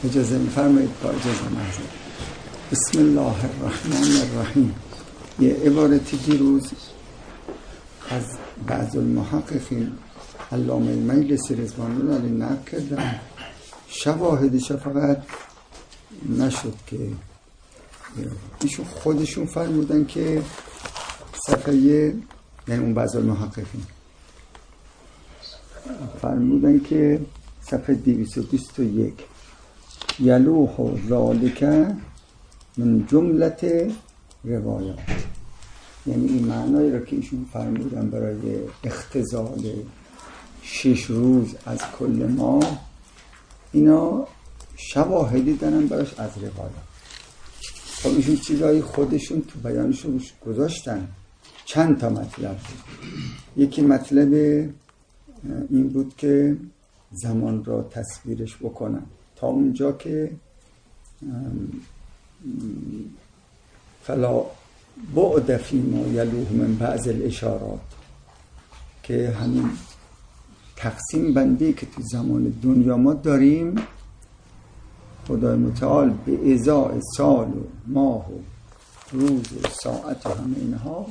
اجازه می‌فرمایید با اجازه محضر. بسم الله الرحمن الرحیم. یه عبارتی دیروز از بعض المحققین علامه مجلسی رضوان الله علیه نقل کردن، شواهدش فقط نشد که ایشون خودشون فرمودن که صفحه، یعنی اون بعض المحققین فرمودن که صفحه 221 یلوح ذالک من جملت روایات، یعنی این معنایی را که ایشون فرمودن برای اختزال 6 روز از کل ماه، اینا شواهدی دارن براش از روایات. خب ایشون چیزایی خودشون تو بیانشون گذاشتن، چند تا مطلب بود. یکی مطلب این بود که زمان را تصویرش بکنن تا اونجا که فلا بعد فیما یلوح من بعض الاشارات، که همین تقسیم بندی که تو زمان دنیا ما داریم، خدای متعال به ازای سال و ماه و روز و ساعت و همه اینها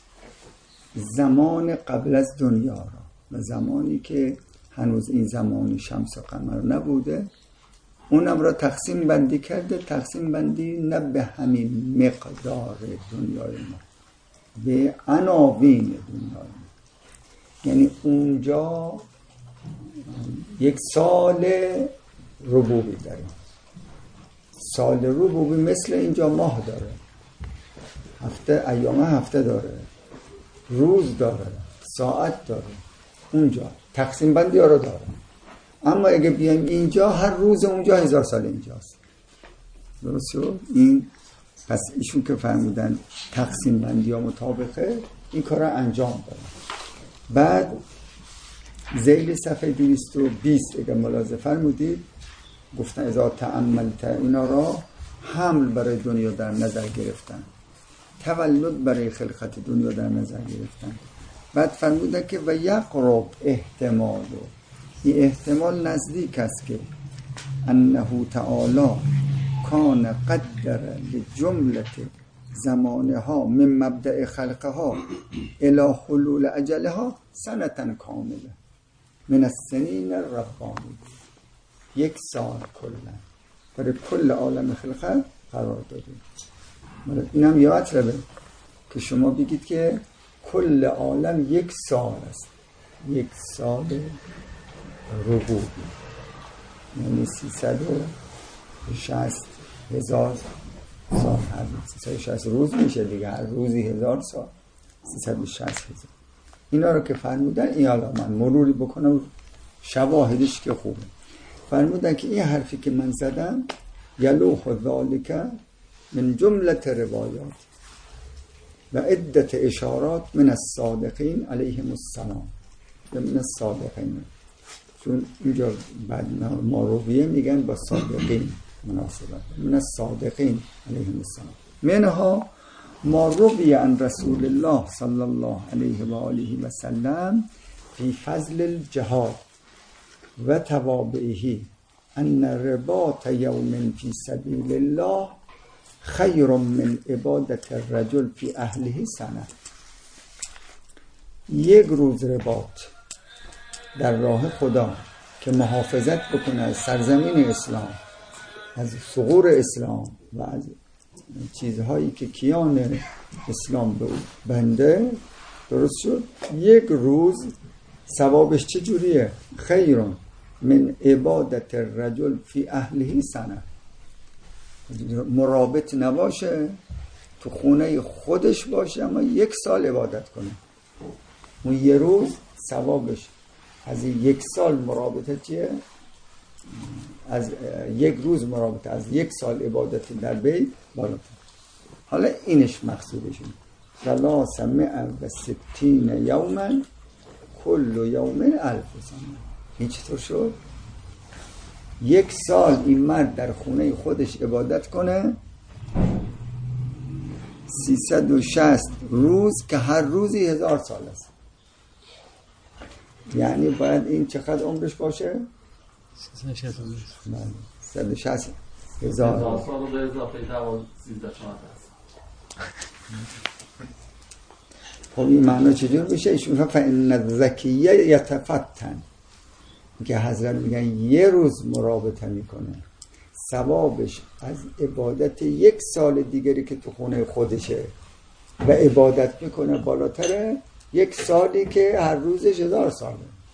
زمان قبل از دنیا را و زمانی که هنوز این زمان شمس و قمر نبوده، اونم را تقسیم بندی کرده. تقسیم بندی نه به همین مقدار دنیای ما، به عناوین دنیای ما. یعنی اونجا یک سال ربوبی داریم. سال ربوبی مثل اینجا ماه داره، هفته، ایام هفته داره، روز داره، ساعت داره. اونجا تقسیم بندی ها رو داره. اما اگه بیایم اینجا، هر روز اونجا 1000 سال اینجاست. درست شد؟ این پس ایشون که فرمودن تقسیم بندی ها مطابقه، این کار را انجام داره. بعد ذیل صفحه 220 اگه ملاحظه فرمودید، گفتن اذا تأملت، اینا را حمل برای دنیا در نظر گرفتن، تولد برای خلقت دنیا در نظر گرفتن. بعد فرمودن که و یقرب احتمال، این احتمال نزدیک است که انه تعالی کان قدر لجملت زمانها من مبدأ خلقها الى حلول اجلها سنة کامله من السنین الربانی. 1 سال کلا برای کل عالم خلقت قرار دادیم. این هم یه مطلبه که شما بگید که کل عالم 1 سال است، 1 سال ربوبی، یعنی 360,000 سال. 360 روز میشه دیگه، هر روزی 1000 سال، 360,000. اینا رو که فرمودن، این حالا من مروری بکنم شواهدش که خوبه. فرمودن که این حرفی که من زدم یلوح ذالک من جملت روایات و عدت اشارات من الصادقین علیهم السلام. من الصادقین، چون اینجا بعد مارویه میگن با صادقین مناسبت، من الصادقین علیهم السلام. منها ما روی عن رسول الله صلی الله علیه و آله و سلم فی فضل الجهاد و توابعه ان رباط یوم فی سبیل الله خیر من عبادت الرجل فی اهله سنه. 1 روز رباط در راه خدا که محافظت بکنه از سرزمین اسلام، از ثغور اسلام و از چیزهایی که کیان اسلام به او بنده، درست شد؟ 1 روز ثوابش چجوریه؟ خیر من عبادت الرجل فی اهله سنه. مرابط نباشه، تو خونه خودش باشه، اما 1 سال عبادت کنه. اون 1 روز ثوابش از 1 سال مرابطه چیه؟ از 1 روز مرابطه از 1 سال عبادت در بیت بالاتر. حالا اینش مقصودشون 360 یوما کل یوم 1000 سنه. این چطور شد؟ 1 سال این مرد در خونه خودش عبادت کنه، 360 روز که هر روزی 1000 سال است. یعنی باید این چقدر عمرش باشه؟ 160 هزار سال رو به اضافه 13 خب این معنا چجور میشه؟ ایشون میگن فإن الذکیه یتفتن، که حضرت میگن یه روز مرابطه میکنه ثوابش از عبادت 1 سال دیگری که تو خونه خودشه و عبادت میکنه بالاتره 1 سالی که هر روزش 1000 ساله.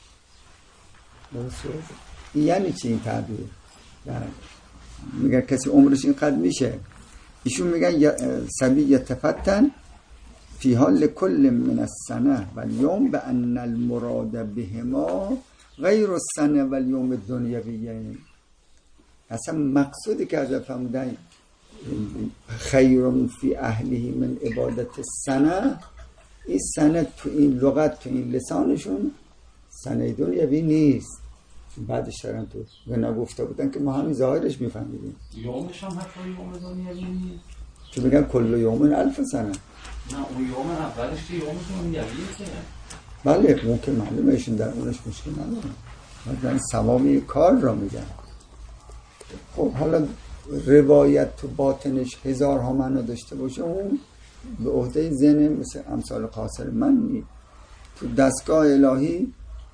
یعنی چی این تعبیر؟ میگن کسی عمرش اینقدر میشه. ایشون میگن سبی یتفتن فی حال کل من السنه و اليوم بان المراد بهما غیر السنه و اليوم الدنیویه. اصلا مقصودی که حضرت فرمودن خیر فی اهله من عبادت السنه، این سنه تو این لغت تو این لسانشون سنه دنیوی نیست. بعدش دارن تو غنا گفته بودن که ما همین ظاهرش میفهمیدیم. یومش هم حتی یوم دنیوی نیست، چون میگن کل یوم 1000 سنه. نه اون یوم اولش که یوم دنیویه که بله اون که معلومه ایشون در اونش مشکل نداره، مثلا سوامی کار را میگن. خب حالا روایت تو باطنش هزارها معنا داشته باشه، اون به عهده ذهن مثل امثال قاصر من نیست. تو دستگاه الهی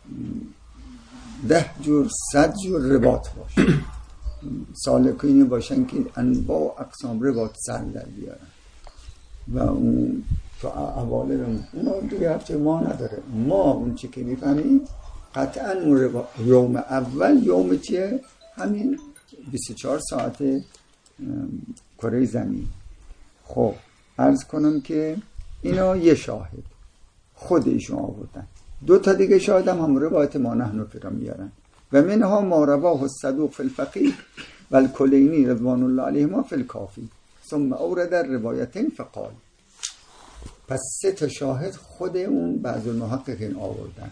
10 جور 100 جور رباط باشه، سالکینی باشن که انواع اقسام رباط سر در بیارن و اون تو اواله اون دیگه هفته ما نداره. ما اون چی که میفهمیم قطعا اون یوم اول یوم چیه؟ همین 24 ساعت کره زمین. خب عرض کنم که اینا یه شاهد خود ایشون آوردن. 2 تا دیگه شاهد هم روایت ما نحن فرام میارن و منها ما رواه الصدوق فی الفقیه و الکلینی رضوان الله علیهما فی الکافی ثم اورد الروایتین فقال. پس 3 تا شاهد خود اون بعض المحققین آوردن.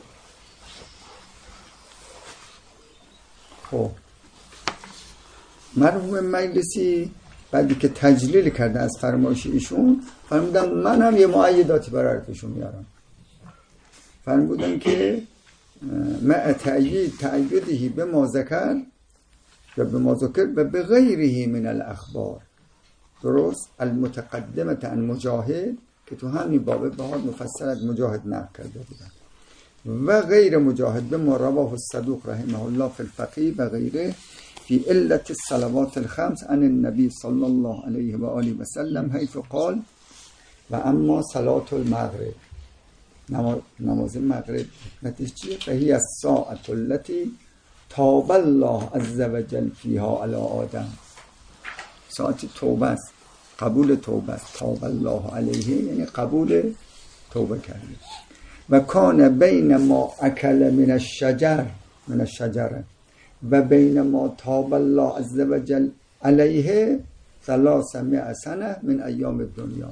خب مرحوم مجلسی بعدی که تجلیل کرده از فرمایش ایشون فرمودن من هم یه مؤیداتی برای ایشون میارم. فرمودن که مع تأییدهی به ما ذکر و به ما ذکر و به غیره من الاخبار، درست المتقدمه عن مجاهد که تو همین باب بهار مفصل از مجاهد نقل کرده بودن و غیر مجاهد به ما رواه الصدوق رحمه الله فی الفقیه و غیره فی علت الصلوات الخمس عن النبی صلی الله علیه و آله و سلم حیث قال و اما صلاة المغرب، نماز مغرب حکمتش چیه؟ فهی الساعة التي تاب الله عز وجل فیها علی آدم. ساعت توبه است، قبول توبه است. تاب الله علیه یعنی قبول توبه کرده. و کان بین ما اکل من الشجره و بین ما تاب الله عز وجل علیه 300 سنه من ایام دنیا.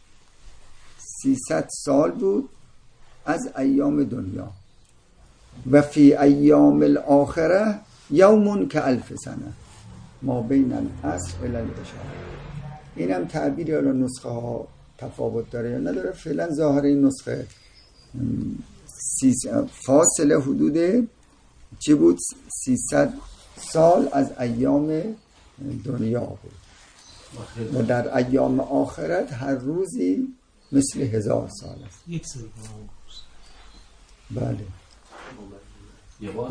300 سال بود از ایام دنیا. و فی ایام الاخره یوم که 1000 سنه ما بین العصر الی العشاء. این هم تعبیری حالا نسخه ها تفاوت داره یا نداره. فعلا ظاهر این نسخه فاصله حدود چی بود؟ 300 سال از ایام دنیا بود و در ایام آخرت هر روزی مثل 1000 سال است. یک سال. بله. یه بار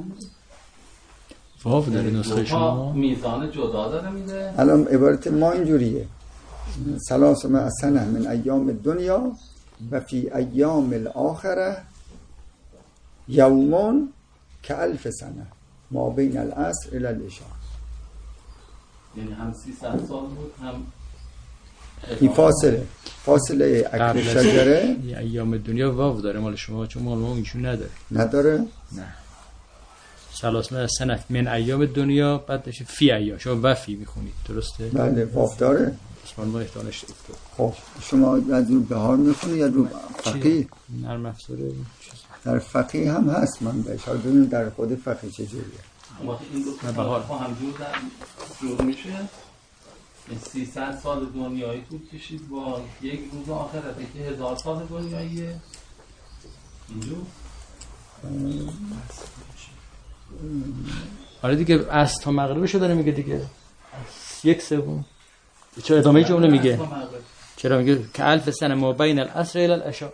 واو داره نسخه شما میزان جدا داره میده. الان عبارت ما اینجوریه 300 سنه من ایام دنیا و فی ایام الاخره یومون که 1000 سنه ما بین العصر الی العشاء. یعنی هم 300 سال بود هم این فاصله اکل شجره. ایام دنیا واو داره مال شما، چون مال ما ایشون نداره. نه 300 سنه من ایام دنیا بعدش فی ایام، شما وفی میخونید درسته؟ بله واو داره. اسمان ما احتمالش خب شما از رو بهار میخونید یا رو فقیه؟ نرم افزاره در فقیه هم هست، من به اشاره دونیم در خود فقیه چجوریه. اما این دو تا همجور جور میشه. 300 سال دنیایی طول کشید با یک روز آخرته که 1000 سال دنیاییه. اینجور آره دیگه از تا مغربشو داره میگه دیگه 1/3. چرا ادامه جمله میگه؟ چرا میگه که 1000 سنه ما بین العصر الى العشاء.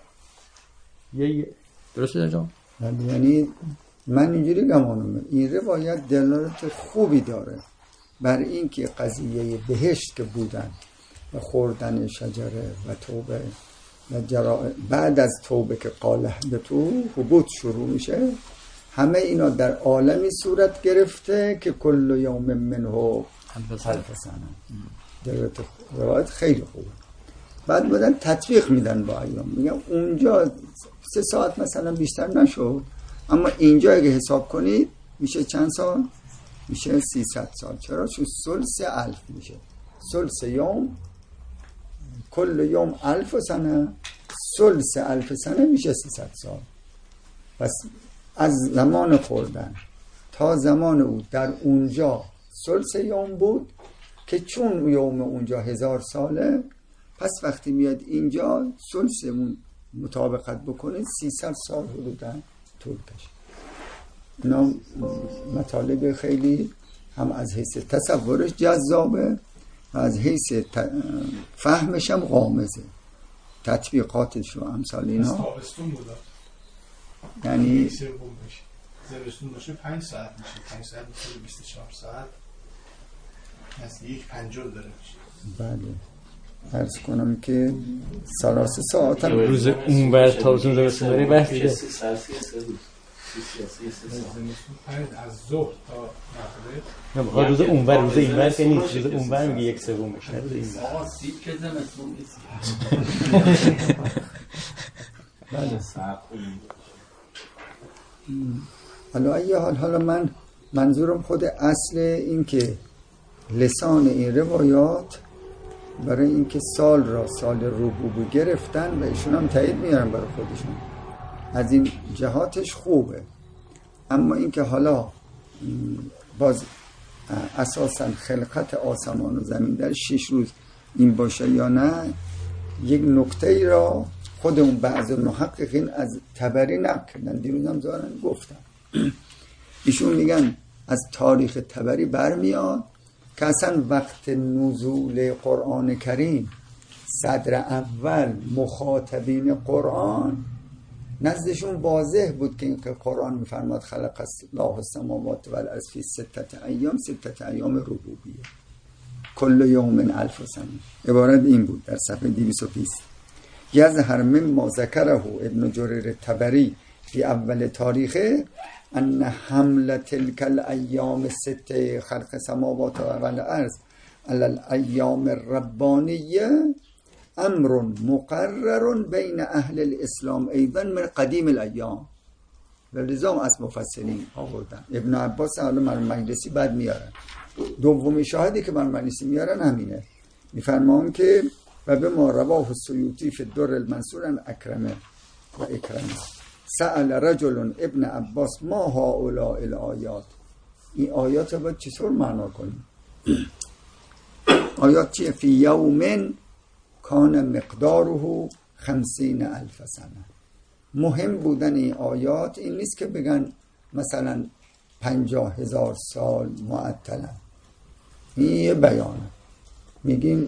درسته اینجا؟ یعنی من اینجوری گمانم این روایت دلالت خوبی داره بر این که قضیه بهشت که بودن و خوردن شجره و توبه و بعد از توبه که قال اهبطوا حبوط شروع میشه، همه اینا در عالمی صورت گرفته که کل یوم منه 1000 سنه. روایت خیلی خوبه. بعد بودن تطبیق میدن با ایام، میگن اونجا 3 ساعت مثلا بیشتر نشد، اما اینجا اگه حساب کنید میشه چند سال؟ میشه 300 سال. چرا؟ چون ثلث 1000 میشه. ثلث یوم کل یوم 1000 سنه، ثلث 1000 سنه میشه 300 سال. پس از زمان خوردن تا زمان او در اونجا ثلث یوم بود که چون یوم اونجا 1000 ساله، پس وقتی میاد اینجا ثلثمون مطابقت بکنید 300 سال حدوداً طول کشید. اینا مطالب خیلی هم از حیث تصورش جذابه و از حیث فهمش هم غامضه. تطبیقاتش و امثال اینا تابستون بود، یعنی زمستون باشه 5 ساعت میشه، 5 ساعت میشه 24 ساعت، از 1:50 داره میشه. بله عرض کنم که 3 ساعت هم روز اونور تابستون زمستون داری بحث دیگه از ظهر تا مغرب. نه روز اونور، روز اینور که نیست، روز اونور میگه 1/3 میشه، روز اینور. آقا سیب که زمستون نیست. بله. حالا من منظورم خود اصل این که لسان این روایات برای اینکه سال را سال ربوبی گرفتن و ایشون هم تایید میارن برای خودشون، از این جهاتش خوبه. اما اینکه حالا باز اساسا خلقت آسمان و زمین در 6 روز این باشه یا نه، یک نکته ای را خودمون بعض محققین از طبری نقل کردن، دیروز هم ظاهرا گفتم. ایشون میگن از تاریخ طبری برمیاد که اصلا وقت نزول قرآن کریم صدر اول مخاطبین قرآن نزدشون واضح بود که این قرآن میفرماد خلق الله السماوات والارض فی 6 ایام، 6 ایام ربوبیه، کل یوم 1000 سنه. عبارت این بود در صفحه 220: یظهر مما ذکره ابن جریر طبری فی اول تاریخه ان حمل تلک الایام 6 خلق السماوات والارض علی الایام الربانیه امر مقرر بین اهل الاسلام ایضا من قدیم الایام. ولذا از مفسرین آوردن. ابن عباس حالا مجلسی بعد میارن. دومی شاهدی که من مجلسی میارن همینه، میفرمان که و به ما رواه السیوطی فی الدر المنصور عن اکرمه و اکرمه سأل رجل ابن عباس ما هؤلاء الآیات. این آیات رو باید چطور معنا کنیم؟ آیات چیه؟ فی یوم کان مقداره 50,000 سنه. مهم بودن این آیات این نیست که بگن مثلا 50,000 سال معطلن. این یه بیانه، میگیم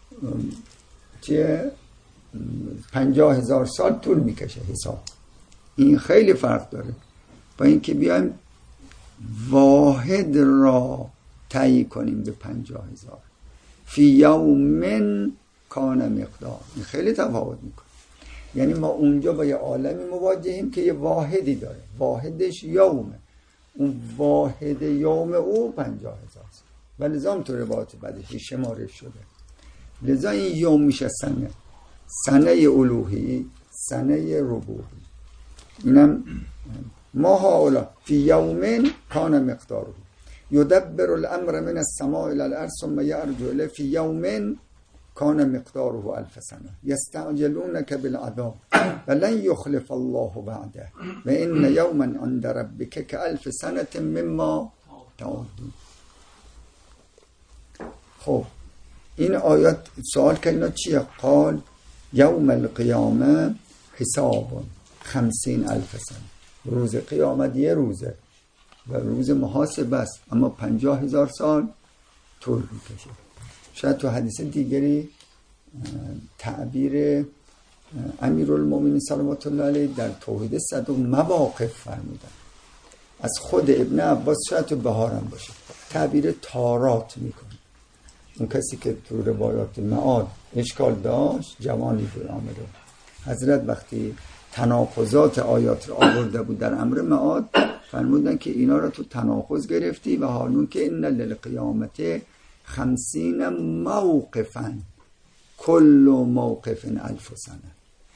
چیه 50,000 سال طول میکشه حساب. این خیلی فرق داره با اینکه بیایم واحد را تعیین کنیم به 50,000. فی یوم کان مقدار، این خیلی تفاوت میکنه. یعنی ما اونجا با یه عالمی مواجهیم که یه واحدی داره، واحدش یومه، اون واحد یوم او 50,000 و لذا هم تو روایت بعدش شمارش شده. لذا این یوم میشه سنه، سنه الوهی، سنه ربوبی. اینم ما هاولا فی یوم کان مقداره یدبر الامر من السماء الى الارض ثم یرجع الیه فی یوم کان مقداره 1000 سنه یستعجلونک بالعذاب ولن یخلف الله وعده و ان یوما عند ربک کالف سنه مما تعدون. خب این آیات سوال کردن چیه؟ قال یوم القیامه حساب 50,000 سنه. روز قیامت یه روزه، و روز محاسبه است، اما 50,000 سال طول میکشه. شاید تو حدیث دیگری تعبیر امیرالمومنین سلامت الله علیه در توحید صدق مواقف فرمودن. از خود ابن عباس شاید تو بهارم باشه تعبیر تارات میکنه. اون کسی که تو روایات معاد اشکال داشت جوانی بود آمده. حضرت وقتی تناقضات آیات رو آورده بود در امر معاد فرمودن که اینا رو تو تناقض گرفتی و حالون که ان للقیامت 50 موقفا کل موقف 1000 سنه.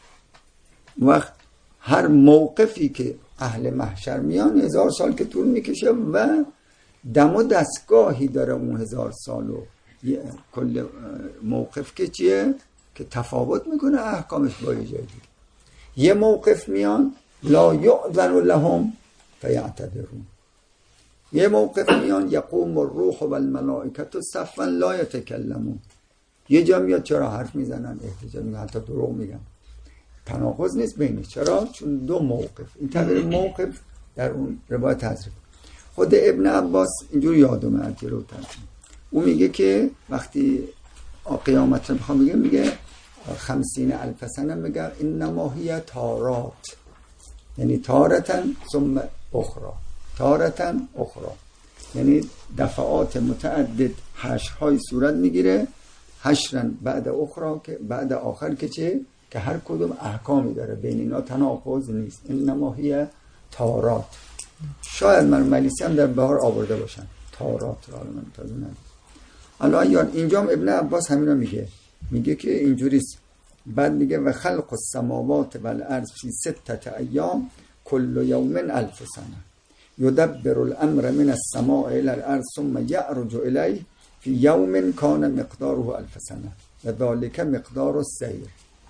وقت هر موقفی که اهل محشر میان 1000 سال که طول میکشه و دم و دستگاهی داره اون 1000 سال و کل موقف که چیه که تفاوت میکنه احکامش با یه جای دیگه. یه موقف میان لا یؤذن لهم فیعتذرون، یه موقف میان یقوم الروح و الملائکه صفا لا یتکلمون، یه جا میاد چرا حرف میزنن احتجاج میگن حتی دروغ میگن. تناقض نیست بینش. چرا؟ چون دو موقف. این تعبیر موقف در اون روایت حضرت خود ابن عباس اینجور یادم از جلوتر او میگه که وقتی قیامت رو میخوام میگه 50,000 سنه، میگه انما هی تارات، یعنی تارتن ثم اخرى، تارتن اخرى، یعنی دفعات متعدد حشرهای صورت میگیره، حشرن بعد اخرى که بعد آخر که چه که هر کدوم احکامی داره، بین اینا تناقض نیست. انما هی تارات. شاید من ملیسی هم در بهار آورده باشن تارات را، من تازه ندید. الان اینجا ابن عباس همین رو میگه که اینجوریست. بعد میگه و خلق السماوات والارض فی 6 ایام کل یوم 1000 سنه یدبر الامر من السماء الى الارض ثم یعرج الیه فی یوم کان مقداره 1000 سنه و ذلک مقدار السیر،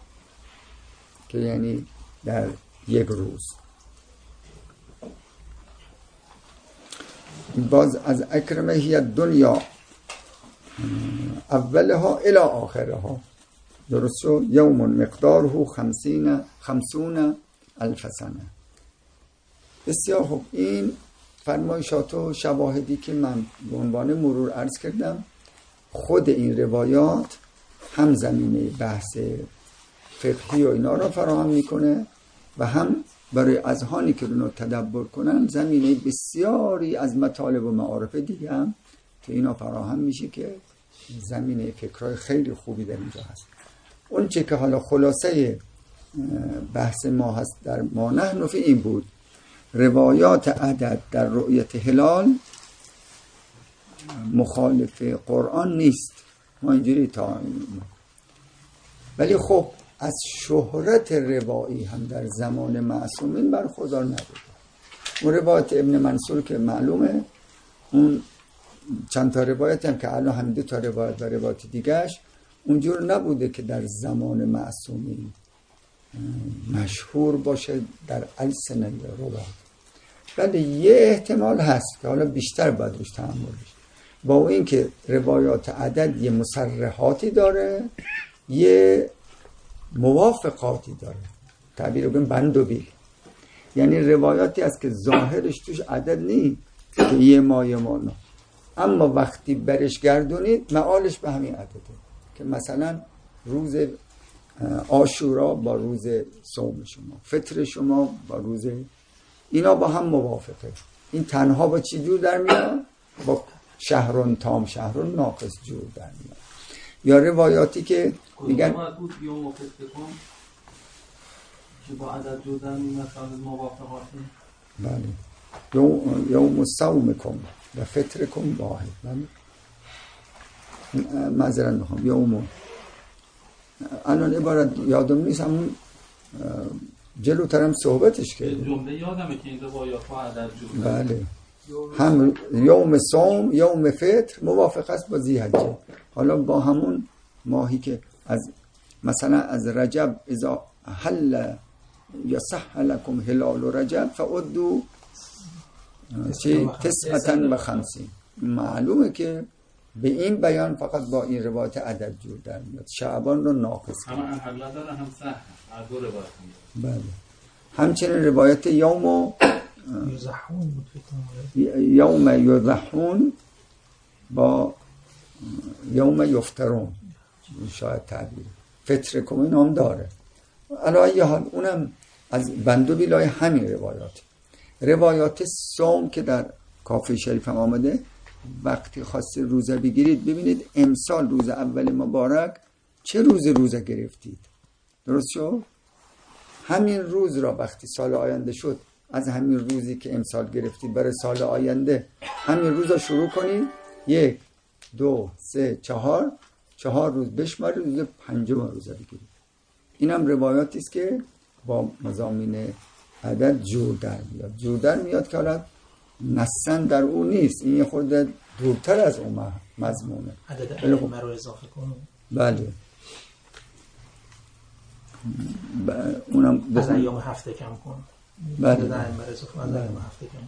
که یعنی در یک روز. باز از اکرمه هی دنیا اولها الى آخرها، درست شد؟ یوم مقداره 50,000 سنه. بسیار خوب. این فرمایشات و شواهدی که من به عنوان مرور عرض کردم، خود این روایات هم زمینه بحث فقهی و اینا را فراهم میکنه و هم برای اذهانی که رو تدبر کنن زمینه بسیاری از مطالب و معارف دیگه هم که اینا فراهم میشه که زمینه فکرهای خیلی خوبی در اینجا هست. اون چه که حالا خلاصه بحث ما هست در ما نحن فی این بود: روایات عدد در رؤیت هلال مخالف قرآن نیست، ما اینجوری تا ولی خب از شهرت روایی هم در زمان معصومین برخوردار نبود. اون روایت ابن منصور که معلومه، اون چند تا روایت هم که الان هم 2 تا روایت و روایت دیگهش اونجور نبوده که در زمان معصومین مشهور باشه در السن روایت. ولی یه احتمال هست که حالا بیشتر باید روش تأمل بشه، با این که روایات عدد یه مصرحاتی داره یه موافقاتی داره، تعبیر بگیم بند و بیل، یعنی روایاتی هست که ظاهرش توش عدد نیست که یه ما نه، اما وقتی برش گردونید معالش به همین عدده، که مثلا روز عاشورا با روز صوم شما، فطر شما با روز، اینا با هم موافقه. این تنها با چی جور در میاد؟ با شهرون تام شهرون ناقص جور در میاد. یا روایاتی که میگن یوم فطرکم که با عدد جور در میاد موافقاتی. بله. یوم صومکم و فطرکم واحد. معذرت میخوام یوم، الان عبارت یادم نیست، همون جلوترم صحبتش کرده جمله یادمه که این روایات ها عدد جور. بله. هم یوم صوم یوم فطر موافق است با ذی‌حجه. حالا با همون ماهی که از مثلا از رجب اذا حل یصح لكم هلال رجب فعدوا 59. معلومه که به این بیان فقط با این روایت عدد جور در میاد، شعبان رو ناقص کنه. هم حل داره هم صح، هر دو روایت هم. بله. همچنین روایت یوم یزحون بود یوم یزحون با یوم یفترون شاید تعبیر فتره کم این هم داره. علی حال اونم از بندو بیلای همین روایات صوم که در کافی شریف هم آمده. وقتی خواستی روزه بگیرید ببینید امسال روز اول مبارک چه روزه گرفتید، درست شد؟ همین روز را وقتی سال آینده شد از همین روزی که امسال گرفتید برای سال آینده همین روز را شروع کنید، 1 2 3 4 روز بشمارید، روز پنجم روزه بگیرید. اینم روایاتی است که با مضامین عدد جور در میاد که حالا نصاً در اون نیست، این خود دورتر از اون مضمونه. عدد ائمه رو اضافه کنیم. بله اونم از ایام هفته کم کن. بله عدد ائمه رو اضافه از ایام هفته کم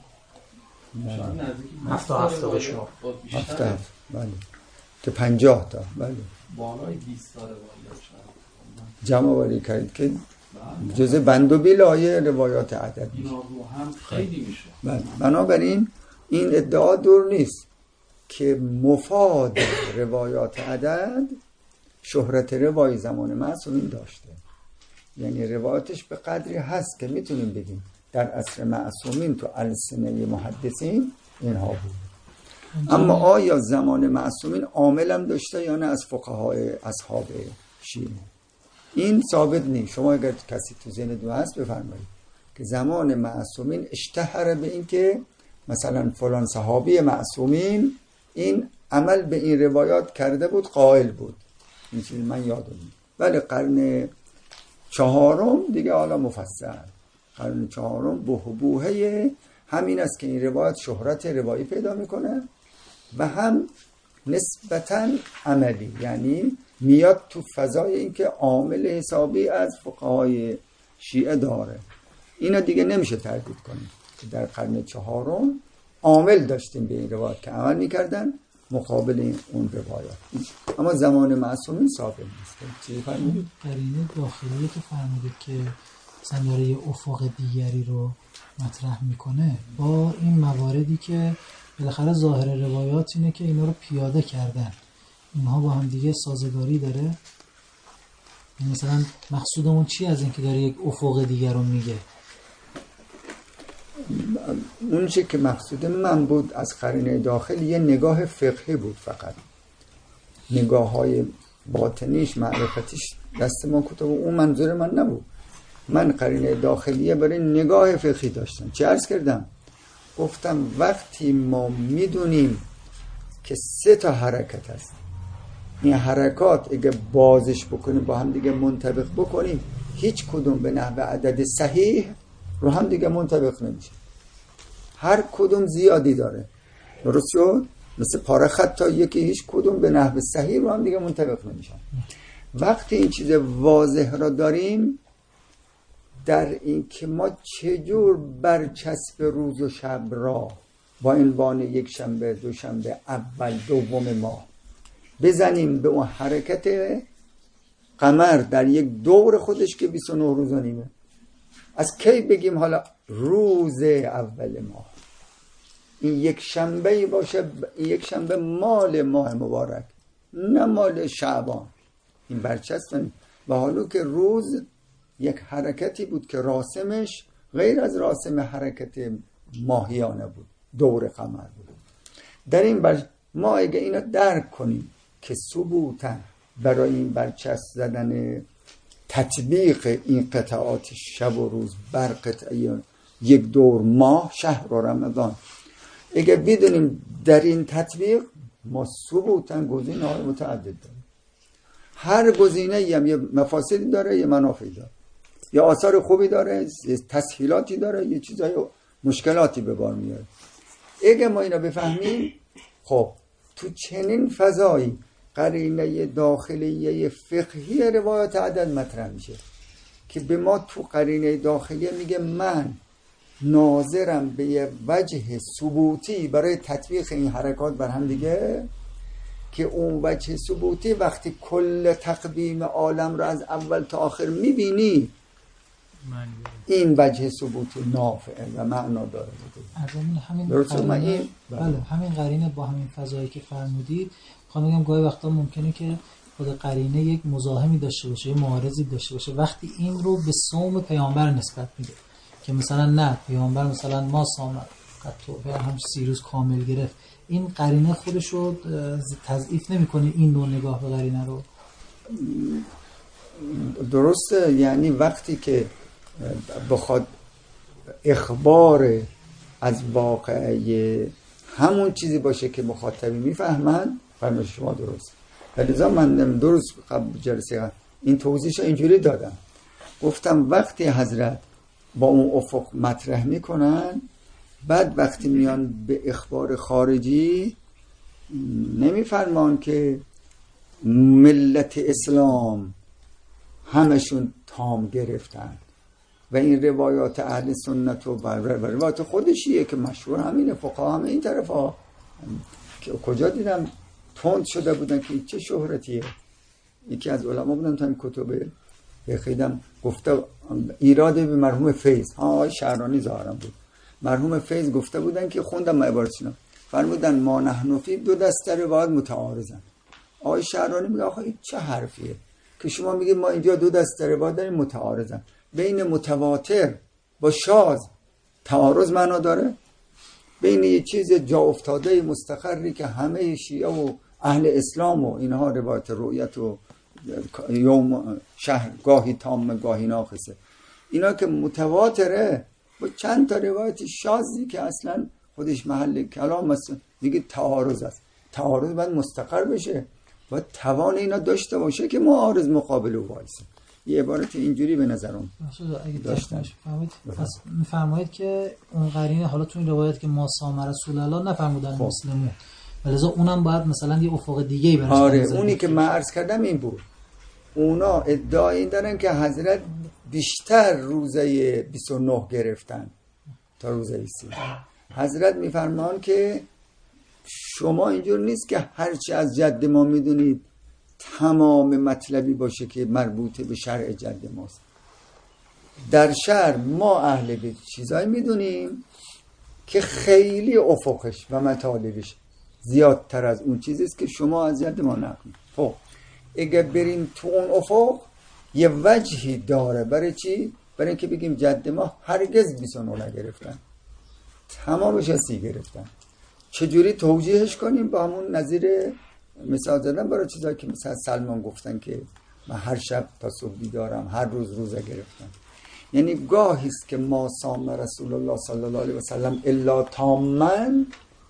کن. هفته بشمار. هفته بله که 50 تا بله بالای 20 تا روایات جمع آوری کردید که جزء بند و بیلای روایات عدد میشه. اینا رو هم خیلی میشه. بله بنابراین این ادعا دور نیست که مفاد روایات عدد شهرت روای زمان معصومین داشته، یعنی روایاتش به قدری هست که میتونیم بگیم در عصر معصومین تو السنه محدثین اینها بود. اما آیا زمان معصومین عامل هم داشته یا نه از فقهای اصحاب شیعه؟ این ثابت نیست. شما اگر کسی تو ذهنتون هست بفرمایید که زمان معصومین اشتهر به این که مثلا فلان صحابی معصومین این عمل به این روایات کرده بود، قائل بود، این چیز من یادم نیست. ولی قرن چهارم دیگه حالا مفصل، قرن چهارم بوهه همین است که این روایت شهرت روایی پیدا میکنه و هم نسبتاً عملی، یعنی میاد تو فضای این که عامل حسابی از فقهای شیعه داره. اینا دیگه نمیشه تردید کنیم که در قرن چهارم عامل داشتیم به این روایت که عمل میکردن مقابل اون روایات. اما زمان معصومین ثابت نیست. چیزی فرمودید؟ قرینه داخلی که فرمودید که مثلا داره یه افق دیگری رو مطرح میکنه با این مواردی که بالاخره ظاهر روایات اینه که اینا رو پیاده کردن، اینها با هم دیگه سازگاری داره. مثلا مقصودمون چی از این که داره یک افق دیگر رو میگه؟ اون چی که مقصود من بود از قرینه داخل یه نگاه فقهی بود، فقط نگاه های باطنیش معرفتیش دست ما کتب، اون منظور من نبود. من قرینه داخلیه برای نگاه فقهی داشتم. چه عرض کردم؟ گفتم وقتی ما میدونیم که 3 تا حرکت هست، این حرکات اگه بازش بکنیم با هم دیگه منطبق بکنیم هیچ کدوم به نحو عدد صحیح رو هم دیگه منطبق نمیشه، هر کدوم زیادی داره، درست شد؟ مثل پاره خط تا یکی هیچ کدوم به نحو صحیح رو هم دیگه منطبق نمیشن. وقتی این چیز واضح را داریم در این که ما چجور برچسب روز و شب را با عنوان یک شنبه، دوشنبه، اول، دوم ماه بزنیم به اون حرکت قمر در یک دور خودش که 29 روز و نیمه، از کی بگیم حالا روز اول ماه این یک شنبه باشه، این یک شنبه مال ماه مبارک نه مال شعبان، این برچسب. و حالا که روز یک حرکتی بود که راسمش غیر از راسم حرکت ماهیانه بود، دور قمر بود. در این ما اگه اینا درک کنیم که ثبوتا برای این برچسب زدن تطبیق این قطعات شب و روز بر قطعه یک دور ماه شهر و رمضان، اگه بدونیم در این تطبیق ما ثبوتا گزینه‌های متعدد داریم، هر گزینه‌ای هم یه مفاسدی داره، یه منافعی داره، یه آثار خوبی داره، یه تسهیلاتی داره، یه چیزای مشکلاتی به بار میاره. اگه ما اینا بفهمیم، خب تو چنین فضایی قرینه داخلیه فقهی روایات عدد مطرح میشه که به ما تو قرینه داخلیه میگه من ناظرم به یه وجه ثبوتی برای تطبیق این حرکات بر هم دیگه، که اون وجه ثبوتی وقتی کل تقویم عالم رو از اول تا آخر میبینی این وجه ثبوت نافع و معنا داره. همین قرینه، بله همین قرینه با همین فضایی که فرمودید، خواهم بگم گاهی وقتا ممکنه که خود قرینه یک مزاحمی داشته باشه، یک معارضی داشته باشه، وقتی این رو به صوم پیامبر نسبت میده که مثلا نه پیامبر مثلا ما صام قطع هم 30 روز کامل گرفت، این قرینه خودش رو تضعیف نمیکنه این نوع نگاه به قرینه رو. درسته، یعنی وقتی که بخواد اخبار از واقعه همون چیزی باشه که مخاطبی میفهمن، فرمایش شما درست. لذا من درست قبل جلسه این توضیحش اینجوری دادم، گفتم وقتی حضرت با اون افق مطرح میکنن، بعد وقتی میان به اخبار خارجی نمیفرمان که ملت اسلام همشون تام گرفتن و این روایات اهل سنت و روایات خودشیه که مشهور همینه، فقها همه این طرف ها کجا دیدم تند شده بودن که چه شهرتیه. یکی از علما بودن تا این کتبه بخیدم گفته ایراد به مرحوم فیض، آقای شهرانی ظاهرا بود، مرحوم فیض گفته بودن که خوندم عبارتشون، فرمودن ما نحن فی 2 دسته روایات متعارضن. آقای شهرانی میگه آخه این چه حرفیه که شما میگید ما اینجا 2 دسته روایات داریم متعارضن؟ بین متواتر با شاذ تعارض معنا داره؟ بین یه چیز جا افتاده مستقری که همه شیعه و اهل اسلام و اینها روایت رؤیت و یوم شهر گاهی تام گاهی ناقصه، اینا که متواتره با چند تا روایت شاذی که اصلا خودش محل کلام است، میگه تعارض است. تعارض باید مستقر بشه، باید توان اینا داشته باشه که معارض مقابل و وایسه. یه عبارت اینجوری به نظرم داشتن. میفرمایید که اون قرینه حالا تو این روایت که ما صام رسول الله نفرمودن مسلمون، ولذا اونم باید مثلا یه افق دیگه‌ای براش. آره اونی که من عرض کردم این بود. اونا ادعای این دارن که حضرت بیشتر روزه 29 گرفتن تا روزه 30. حضرت میفرمان که شما اینجور نیست که هرچی از جد ما میدونید تمام مطلبی باشه که مربوط به شرع جد ماست. در شرع ما اهل بیت چیزایی میدونیم که خیلی افقش و مطالبش زیادتر از اون چیزیست که شما از جد ما نکنید. خب اگه بریم تو اون افق یه وجهی داره. برای چی؟ برای اینکه بگیم جد ما هرگز 29 نگرفتن، تمامش از 30 گرفتن. چجوری توجیهش کنیم؟ با همون نظیر مثال زدن برای چیزایی که مثلا سلمان گفتن که من هر شب تا صبح بیدارم، هر روز روزه گرفتم. یعنی گاهی است که ما صام رسول الله صلی الله علیه و سلم الا تامن،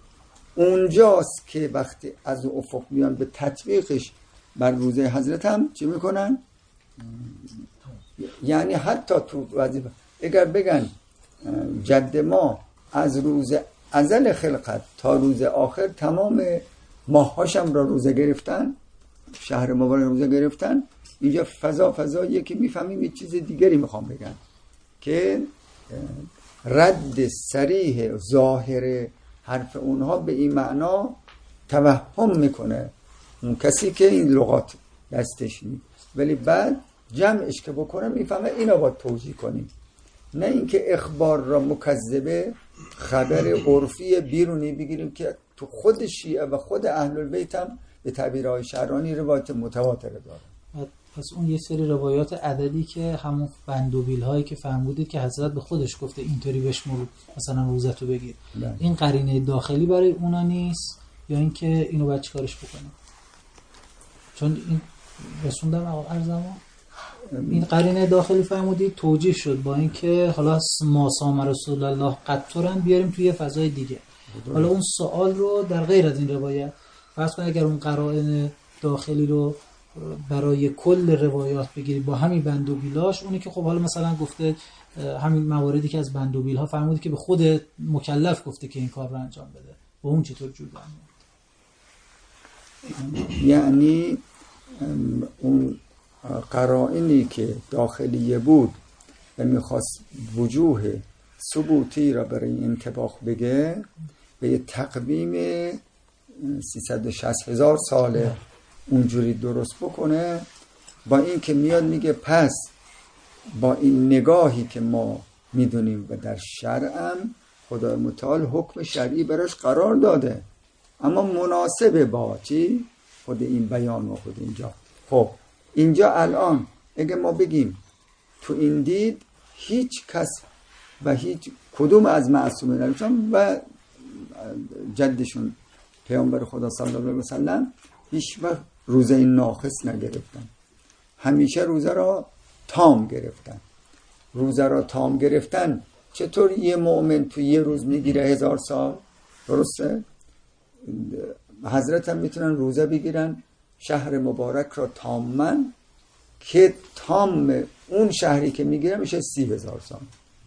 اونجاست که وقتی از افق میان به تطبیقش بر روزه حضرت هم چی میکنن؟ یعنی حتی تو وظیفه اگر بگن جد ما از روز ازل خلقت تا روز آخر تمام ماهاشم را روزه گرفتن، شهر مبارک روزه گرفتن، اینجا فضاییه که میفهمیم یه چیز دیگری میخوام بگن که رد صریح ظاهر حرف اونها به این معنا توهم میکنه اون کسی که این لغات دستش نید، ولی بعد جمعش که بکنه میفهمه اینا باید توجیه کنیم، نه اینکه اخبار را مکذبه خبر عرفی بیرونی بگیریم که تو خود شیعه و خود اهل البیت هم به تعبیر آقای شهرانی روایت متواتر داره. پس اون یه سری روایات عددی که همون بندوبیل هایی که فرمودید که حضرت به خودش گفته اینطوری بشمر مثلا روزتو بگیر، این قرینه داخلی برای اونا نیست یا اینکه اینو باید چیکارش بکنیم؟ چون این رسوندم ارزمو این قرینه داخلی فرمودید توجیه شد با اینکه حالا ما صام رسول الله قطرن بیاریم توی فضای دیگه. حالا اون سوال رو در غیر از این روایت فرض کنید اگر اون قرائن داخلی رو برای کل روایات بگیرید با همین بندوبیلاش، اونی که خب حالا مثلا گفته همین مواردی که از بندوبیل ها فرمودید که به خود مکلف گفته که این کار رو انجام بده، با اون چطور جور برمید؟ یعنی اون قرائنی که داخلیه بود و میخواست وجوه ثبوتی را برای انطباق بگه به یه تقویم 360,000 ساله اونجوری درست بکنه، با این که میاد میگه پس با این نگاهی که ما میدونیم و در شرعم خدای متعال حکم شرعی براش قرار داده، اما مناسبه با چی؟ خود این بیان و خود اینجا. خب اینجا الان اگه ما بگیم تو این دید هیچ کس و هیچ کدوم از معصومین علیهم و جدشون پیامبر خدا صلی الله علیه و سلم هیچ وقت روزه ناقص نگرفتن، همیشه روزه را تام گرفتن. روزه را تام گرفتن چطور یه مؤمن تو یه روز میگیره 1000 سال؟ درسته؟ حضرت هم میتونن روزه بگیرن شهر مبارک را تامن که تام اون شهری که میگیره میشه 30,000 سال.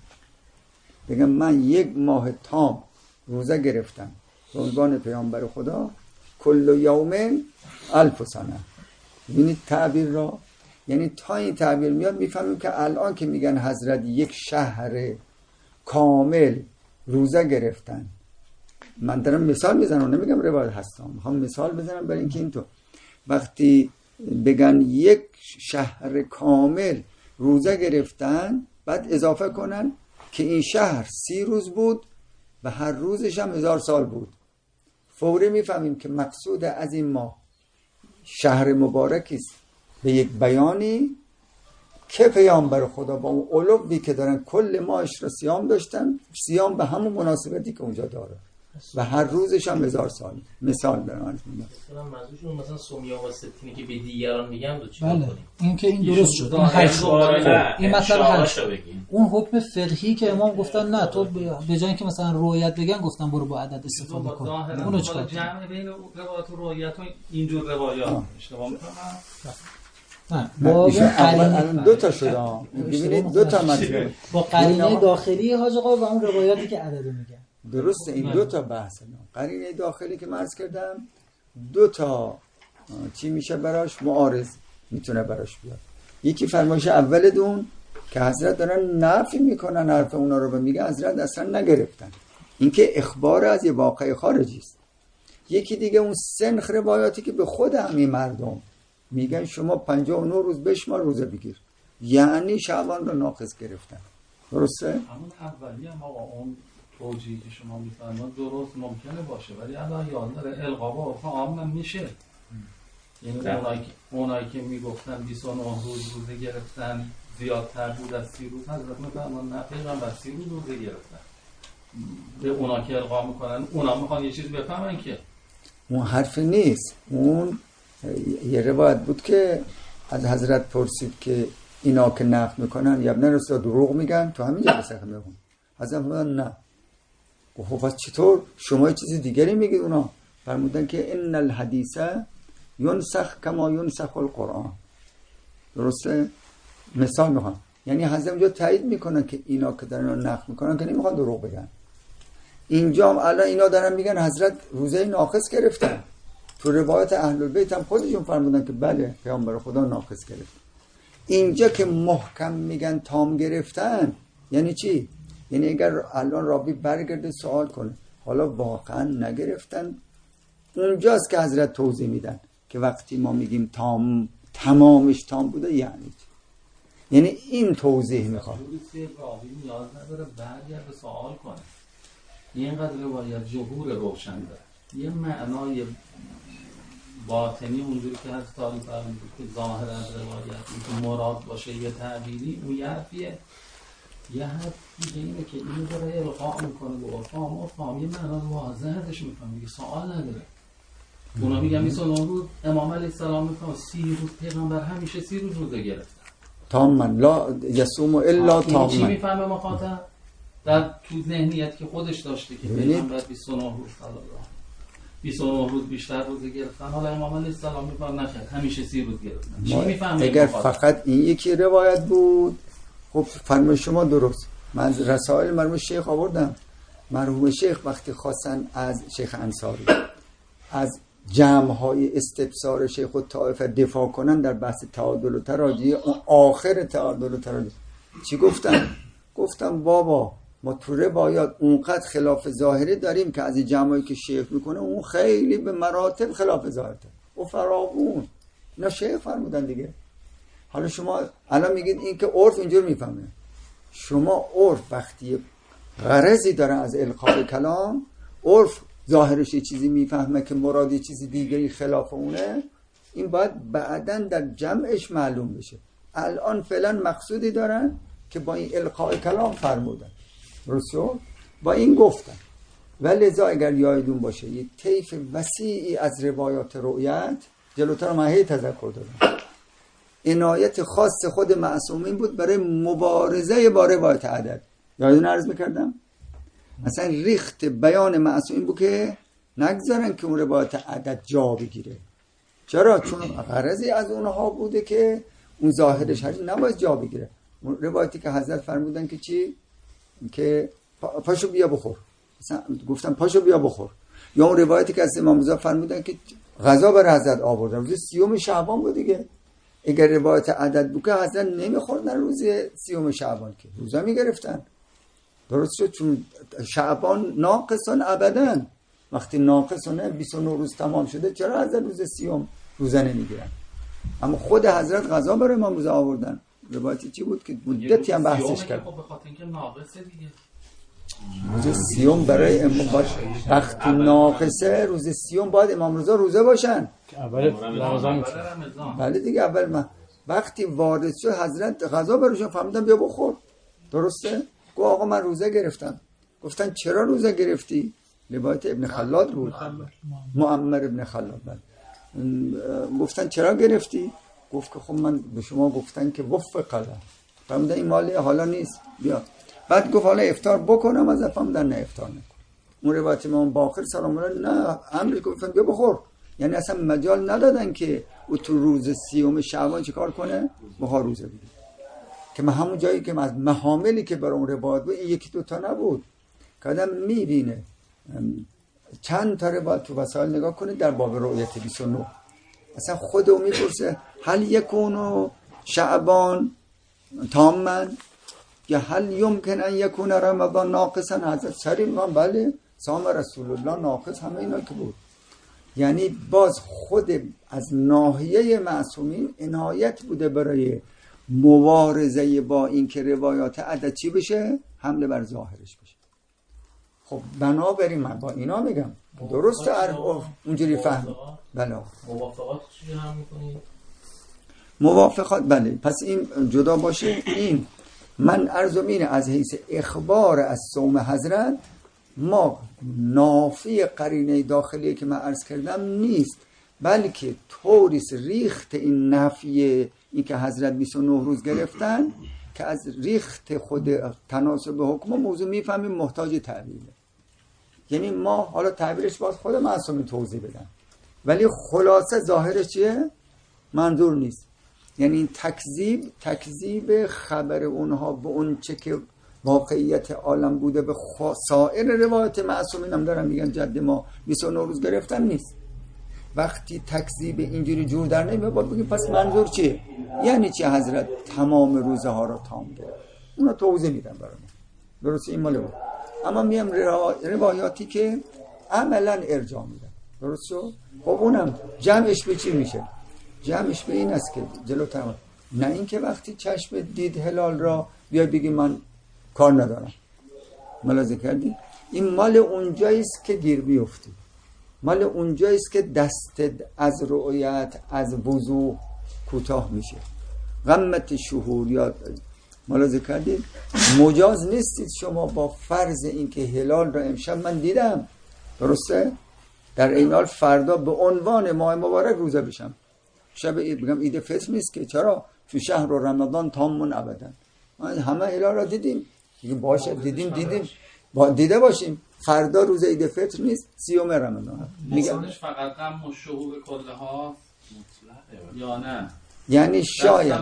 بگم من 1 ماه تام روزه گرفتم به عنوان پیامبر خدا، کل یوم 1000 سنه. ببینید تعبیر را، یعنی تا این تعبیر میاد میفهمیم که الان که میگن حضرت 1 شهر کامل روزه گرفتن، من دارم مثال میزنم نمیگم روایت هستم، میخوام مثال بزنم برای اینکه اینطور وقتی بگن 1 شهر کامل روزه گرفتن، بعد اضافه کنن که این شهر 30 روز بود و هر روزش هم 1000 سال بود، فوری میفهمیم که مقصود از این ماه شهر مبارکی است به یک بیانی که پیامبر خدا با اون علوی که دارن کل ماهش را صیام داشتن، صیام به همون مناسبتی که اونجا داره و هر روزش هم 1000 سال. مثال دارم از میگم منظورشون مثلا سومیا و ستینی که به دیگران میگن دو چیکار بله. کنیم؟ این که این درست شد، این حج این مطلب حج. اون حکم فقهی که امام گفتن نه تو به جای اینکه مثلا روایت بگن گفتن برو با عدد استفاده کن، اونو چیکار کنیم؟ جمع بین روایت و روایت و اینجور روایات اشتباه میکنم. نه با قرینه 2 تا شده، ببینید 2 تا مطلب با قرینه داخلی حاج آقا و اون روایاتی که عدد میگن. درسته، این 2 تا بحثه. قرینه داخلی که من عرض کردم 2 تا چی میشه براش معارض میتونه براش بیاد. یکی فرمایش اول دون که حضرت دارن نفی میکنن حرف اونا رو و میگه حضرت اصلا نگرفتن، این که اخبار از یه واقع خارجی است. یکی دیگه اون سنخ روایاتی که به خود همین مردم میگن شما 59 روز بشمار روزه بگیر، یعنی شعبان رو ناقص گرفتن. درسته؟ همون اولی هم آقا اون توجیهی که شما میفرمایید درست ممکنه باشه، ولی الان یاد داره القابا و عام میشه. یعنی اونایی که میگفتن 29 روز روزه گرفتن زیادتر بود از 30 روز، حضرت میفرمان نه پیغمبر 30 روز روزه گرفتن. به اونا که القا میکنن اونا میخوان یه چیز بفهمن که اون حرف نیست. اون یه روایت بود که از حضرت پرسید که اینا که نقل میکنن یا ابن رسول دروغ میگن، تو همین جلسه میگن. حضرت فرمودن نه. خب پس چطور شما یه چیز دیگری میگید؟ اونا فرمودن که ان الحدیث ینسخ کما ینسخ القرآن. درسته؟ مثال میخوام، یعنی حضرت اونجا تایید میکنن که اینا که دارن نقل میکنن که نمیخوان دروغ بگن. اینجا هم الان اینا دارن میگن حضرت روزه ناقص گرفتن. تو روایت اهل بیت هم خودشون فرمودن که بله پیامبر خدا ناقص گرفت. اینجا که محکم میگن تام گرفتن یعنی چی؟ یعنی اگر الان راوی برگرده سوال کنه حالا واقعا نگرفتن، اونجاست که حضرت توضیح میدن که وقتی ما میگیم تمامش تام بوده یعنی این توضیح میخواد. راوی نیاز نداره برگرده سوال کنه، اینقدر روایت ظهور روشن داره، یه معنای باطنی اونجوری که هست تاریخ فرمود که ظاهر از روایت که مراد باشه یه تعبیری، اون یه حرفیه. یه حرف دیگه اینه که اینو داره القا میکنه به عرفام یه معنا واضح ازش میکنه، میگه سوال نداره. اونا میگن 29 روز امام علیه السلام میگن 30 روز پیغمبر همیشه 30 روز روزه گرفتن تامن لا یصوم الا تامن. چی میفهمه مخاطب در تو ذهنیت که خودش داشته که پیغمبر 29 روز صلی الله 29 روز بیشتر روزه گرفتن، حالا امام علیه السلام میفهم نکرد همیشه 30 روز گرفتن. چی میفهمه؟ اگر فقط این یکی روایت بود خب فرمایش شما درست. من رسائل مرحوم شیخ آوردم. مرحوم شیخ وقتی خواستن از شیخ انصاری از جمع‌های استبصار شیخ الطائفه دفاع کنن در بحث تعادل و تراجی، اون آخر تعادل و تراجی چی گفتن؟ گفتم بابا ما تو روایات اونقدر خلاف ظاهری داریم که از این جمعی که شیخ میکنه اون خیلی به مراتب خلاف ظاهره و فراوون. اینا شیخ فرمودن دیگه. حالا شما الان میگید این که عرف اینجور میفهمه. شما عرف وقتی غرضی داره از القاء کلام، عرف ظاهرش یه چیزی میفهمه که مراد یه چیزی دیگری خلاف اونه، این باید بعداً در جمعش معلوم بشه. الان فعلا مقصودی دارن که با این القاء کلام فرمودن، درسته؟ با این گفتن. ولذا اگر یادتون باشه یک طیف وسیعی از روایات رؤیت، جلوتر من هی تذکر دادم، عنایت خاص خود معصومین بود برای مبارزه با روایت عدد. یادتون عرض میکردم مثلا ریخت بیان معصومین بود که نگذارن که اون روایت عدد جا بگیره. چرا؟ چون غرضی از اونها بوده که اون ظاهرش هرچی نباید جا بگیره. روایتی که حضرت فرمودن که چی؟ که پاشو بیا بخور، مثلا گفتن پاشو بیا بخور. یا اون روایتی که از امام رضا فرمودن که غذا برای حضرت آوردن روز 30 شعبان بود دیگه. اگر روایت عدد بود که حضرت نمیخوردن روز 30 شعبان، که روزا میگرفتن. درست شد؟ چون شعبان ناقصان ابداً، وقتی ناقصانه 29 روز تمام شده چرا حضرت روز 30 روزه نمیگیرن؟ اما خود حضرت غذا برای امام رضا آوردن. روایتی چی بود که مدتی هم بحثش کرد. خب به خاطر اینکه ناقصه دیگه. روز 30 برای امام وقتی ناقصه، روز 30 باید امام رضا روزه باشن. اول رمضان میشه. بله دیگه. اول من وقتی وارد شد حضرت غذا براشون فرمودن بیا بخور. درسته؟ گفت آقا من روزه گرفتم. گفتن چرا روزه گرفتی؟ روایت ابن خلاد بود، معمر ابن خلاد. گفتن چرا گرفتی؟ گفت که خب من به شما گفتن که وفق الله. فرمودن این مال حالا نیست، بیا. بعد گفت حالا افطار بکنم، از فرمودن نه افطار نکن. اون روایت امام باقر سلام الله نه امر گفتن بیا بخور. یعنی اصلا مجال ندادن که او تو روز 30 شعبان چیکار کنه؟ بخار روزه بگیره. که من همون جایی که از محاملی که برای اون روایت بود، این یکی دو تا نبود که آدم میبینه چند تا روایت تو وسائل نگاه کنه در باب رؤیت 29 اصلا خودو میپرسه هل یکونو شعبان تامن یا هل یمکن ان یکون رمضان ناقصا؟ حضرت سریع میگن بله صام رسول الله ناقص، همه اینا که بود. یعنی باز خود از ناحیه معصومین عنایت بوده برای مبارزه با این که روایات عدد چی بشه؟ حمله بر ظاهرش بشه. خب بنابراین من با اینا میگم درسته اونجوری فهم. بله موافقات چی هم میکنید؟ موافقات بله. پس این جدا باشه. این من عرضم اینه از حیث اخبار از صوم حضرت ما نافی قرینه داخلی که من عرض کردم نیست، بلکه طوریست ریخت این نفی این که حضرت 29 روز گرفتن که از ریخت خود تناسب حکم موضوع میفهمیم محتاج تعبیره. یعنی ما حالا تعبیرش باز خود معصومی توضیح بدن، ولی خلاصه ظاهرش چیه؟ منظور نیست. یعنی این تکذیب خبر اونها به اون چه که واقعیت عالم بوده به سایر روایت معصومین هم دارن میگن جد ما 29 روز گرفتن نیست. وقتی تکذیب اینجوری جور در نمیاد باید بگیم پس منظور چیه؟ یعنی چی حضرت تمام روزه ها رو تام گرفت؟ اونا توضیح میدن برای ما. درسته این ماله بود. اما میم روایاتی که عملا ارجاع میدن. درست شد؟ خب اونم جمعش به چی میشه؟ جمعش به این است که جلوتر نه این که وقتی چشم دید هلال را بیای بگی من کار ندارم. ملاحظه کردی؟ این مال اونجاییست که گیر بیفتی، مال اونجاییست که دستت از رؤیت از وضوح کوتاه میشه. غمت شهور یا ملاحظه کردید؟ مجاز نیستید شما با فرض این که هلال را امشب من دیدم، درسته؟ در این حال فردا به عنوان ماه مبارک روزه بشم. شب بگم عید فطر نیست که چرا؟ تو شهر رمضان تامون ابدا همه هلال را دیدیم. باشه دیدیم با دیده باشیم. فردا روز عید فطر نیست، 30 رمضان. میگم فقط غم و شهور کله ها یا نه؟ یعنی شاید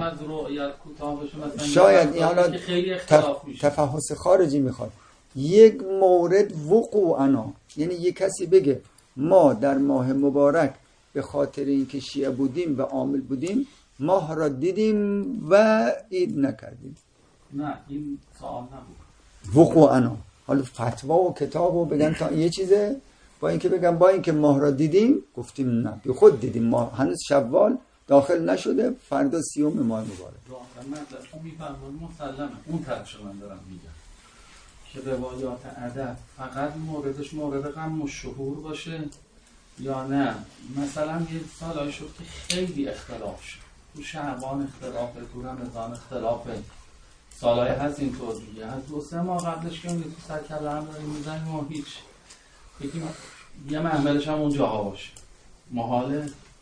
این حالا تفحص خارجی میخواد. یک مورد وقوعنا، یعنی یک کسی بگه ما در ماه مبارک به خاطر اینکه شیعه بودیم و عامل بودیم ماه را دیدیم و عید نکردیم. نه این سوال نبود. وقوعنا حالا فتوا و کتاب و بگن تا یه چیزه، با اینکه بگم با اینکه ماه را دیدیم گفتیم نه بی خود دیدیم، ما هنوز شوال داخل نشده فردا 30 ماه مبارک. اون میفرمایید مسلمه. اون طرفش من دارم میگم که روایات عدد فقط موردش مورد غم و شهور باشه یا نه. مثلا یه سالایی شد که خیلی اختلاف شد، تو شعبان اختلافه، تو رمضان اختلافه، سالهای هست اینطور دیگه. از 2-3 ماه قبلش که تو سرکله هم داریم میزنیم و هیچ بگیم یه محملش هم اونجاها باشه محاله.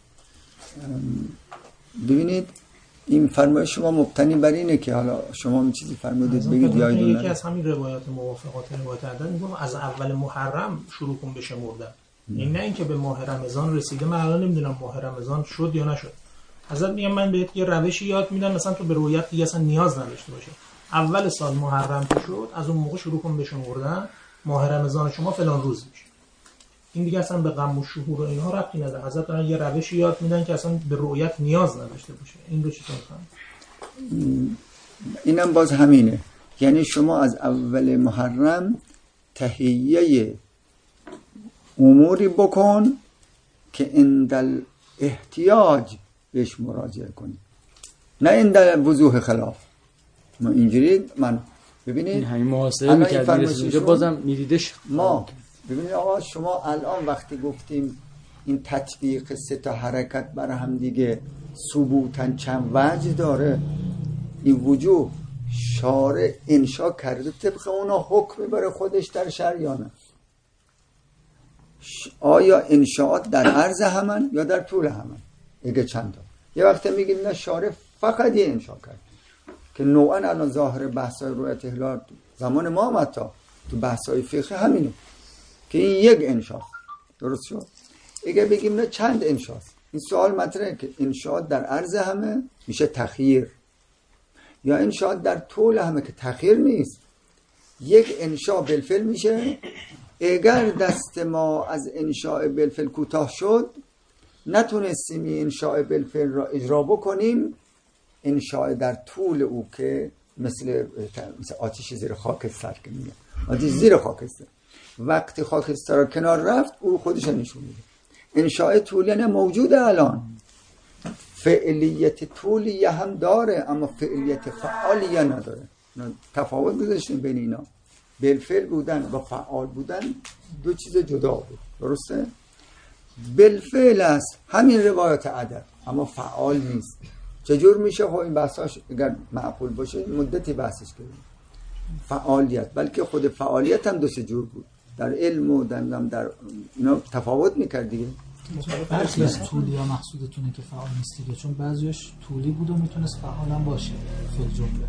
ببینید این فرمایش شما مبتنی بر اینه که حالا شما این چیزی فرمودید بگید یا ایدون یکی از همین روایات موافقات روایات عدد میگم از اول محرم شروع کن بشه مردن. این نه اینکه به ماه رمضان رسیده، من الان نمیدونم ماه رمضان شد یا نشد. حضرت میگم من بهت یه روشی یاد میدم مثلا تو به رویت دیگه اصلا نیاز نداشته باشه. اول سال محرم که شد از اون موقع شروع کن بشه مردن، ماه رمضان شما فلان روز میشه. این دیگه اصلا به غم و شهور و اینها ربطی نداره. حضرت دارن یه روشی یاد میدن که اصلا به رؤیت نیاز نداشته باشه. این رو چطور فهمید؟ اینم باز همینه، یعنی شما از اول محرم تهیه اموری بکن که عند احتیاج بهش مراجعه کنی، نه عند وضوح خلاف. ما اینجوری من ببینید این همین محاسبه می‌کردید بازم می‌دیدش. ما ببینید آقا شما الان وقتی گفتیم این تطبیق 3 تا حرکت برای هم دیگه ثبوتاً چند وجه داره، این وجوه شارع انشا کرده طبق اونا حکم برای خودش در شرع یا نه؟ آیا انشاءات در عرض همن یا در طول همن؟ اگه چند تا یه وقت میگیم نه شارع فقط یه انشا کرد که نوعا الان ظاهر بحثای رؤیت هلال زمان ما هم حتی تو بحثای فقه همینه که این یک انشاست. درست شد؟ اگه بگیم نه چند انشاست، این سوال مطرحه که انشاءات در عرض همه میشه تخییر یا انشاءات در طول همه که تخییر نیست. یک انشاء بالفعل میشه، اگر دست ما از انشاء بالفعل کوتاه شد نتونستیم این انشاء بالفعل را اجرا بکنیم، انشاء در طول او که مثل آتش زیر خاکستر که میگه، آتش زیر خاکستر وقتی خاکستر را کنار رفت او خودش نشون میده. انشاء طولی نه موجوده الان، فعلیت طولیه هم داره اما فعلیت فعالیه نداره. تفاوت گذاشتیم بین اینا، بالفعل بودن و فعال بودن دو چیز جدا بود. درسته؟ بالفعل است همین روایت عدد اما فعال نیست. چجور میشه؟ خب این بحثاش اگر معقول باشه مدتی بحثش کردیم. فعالیت، بلکه خود فعالیت هم 2 جور بود، در علم و در اینا تفاوت میکرد دیگه. بعضی از طولی ها مقصودتونه که فعال نیست دیگه، چون بعضیش طولی بود و میتونست فعال هم باشه فی الجمله.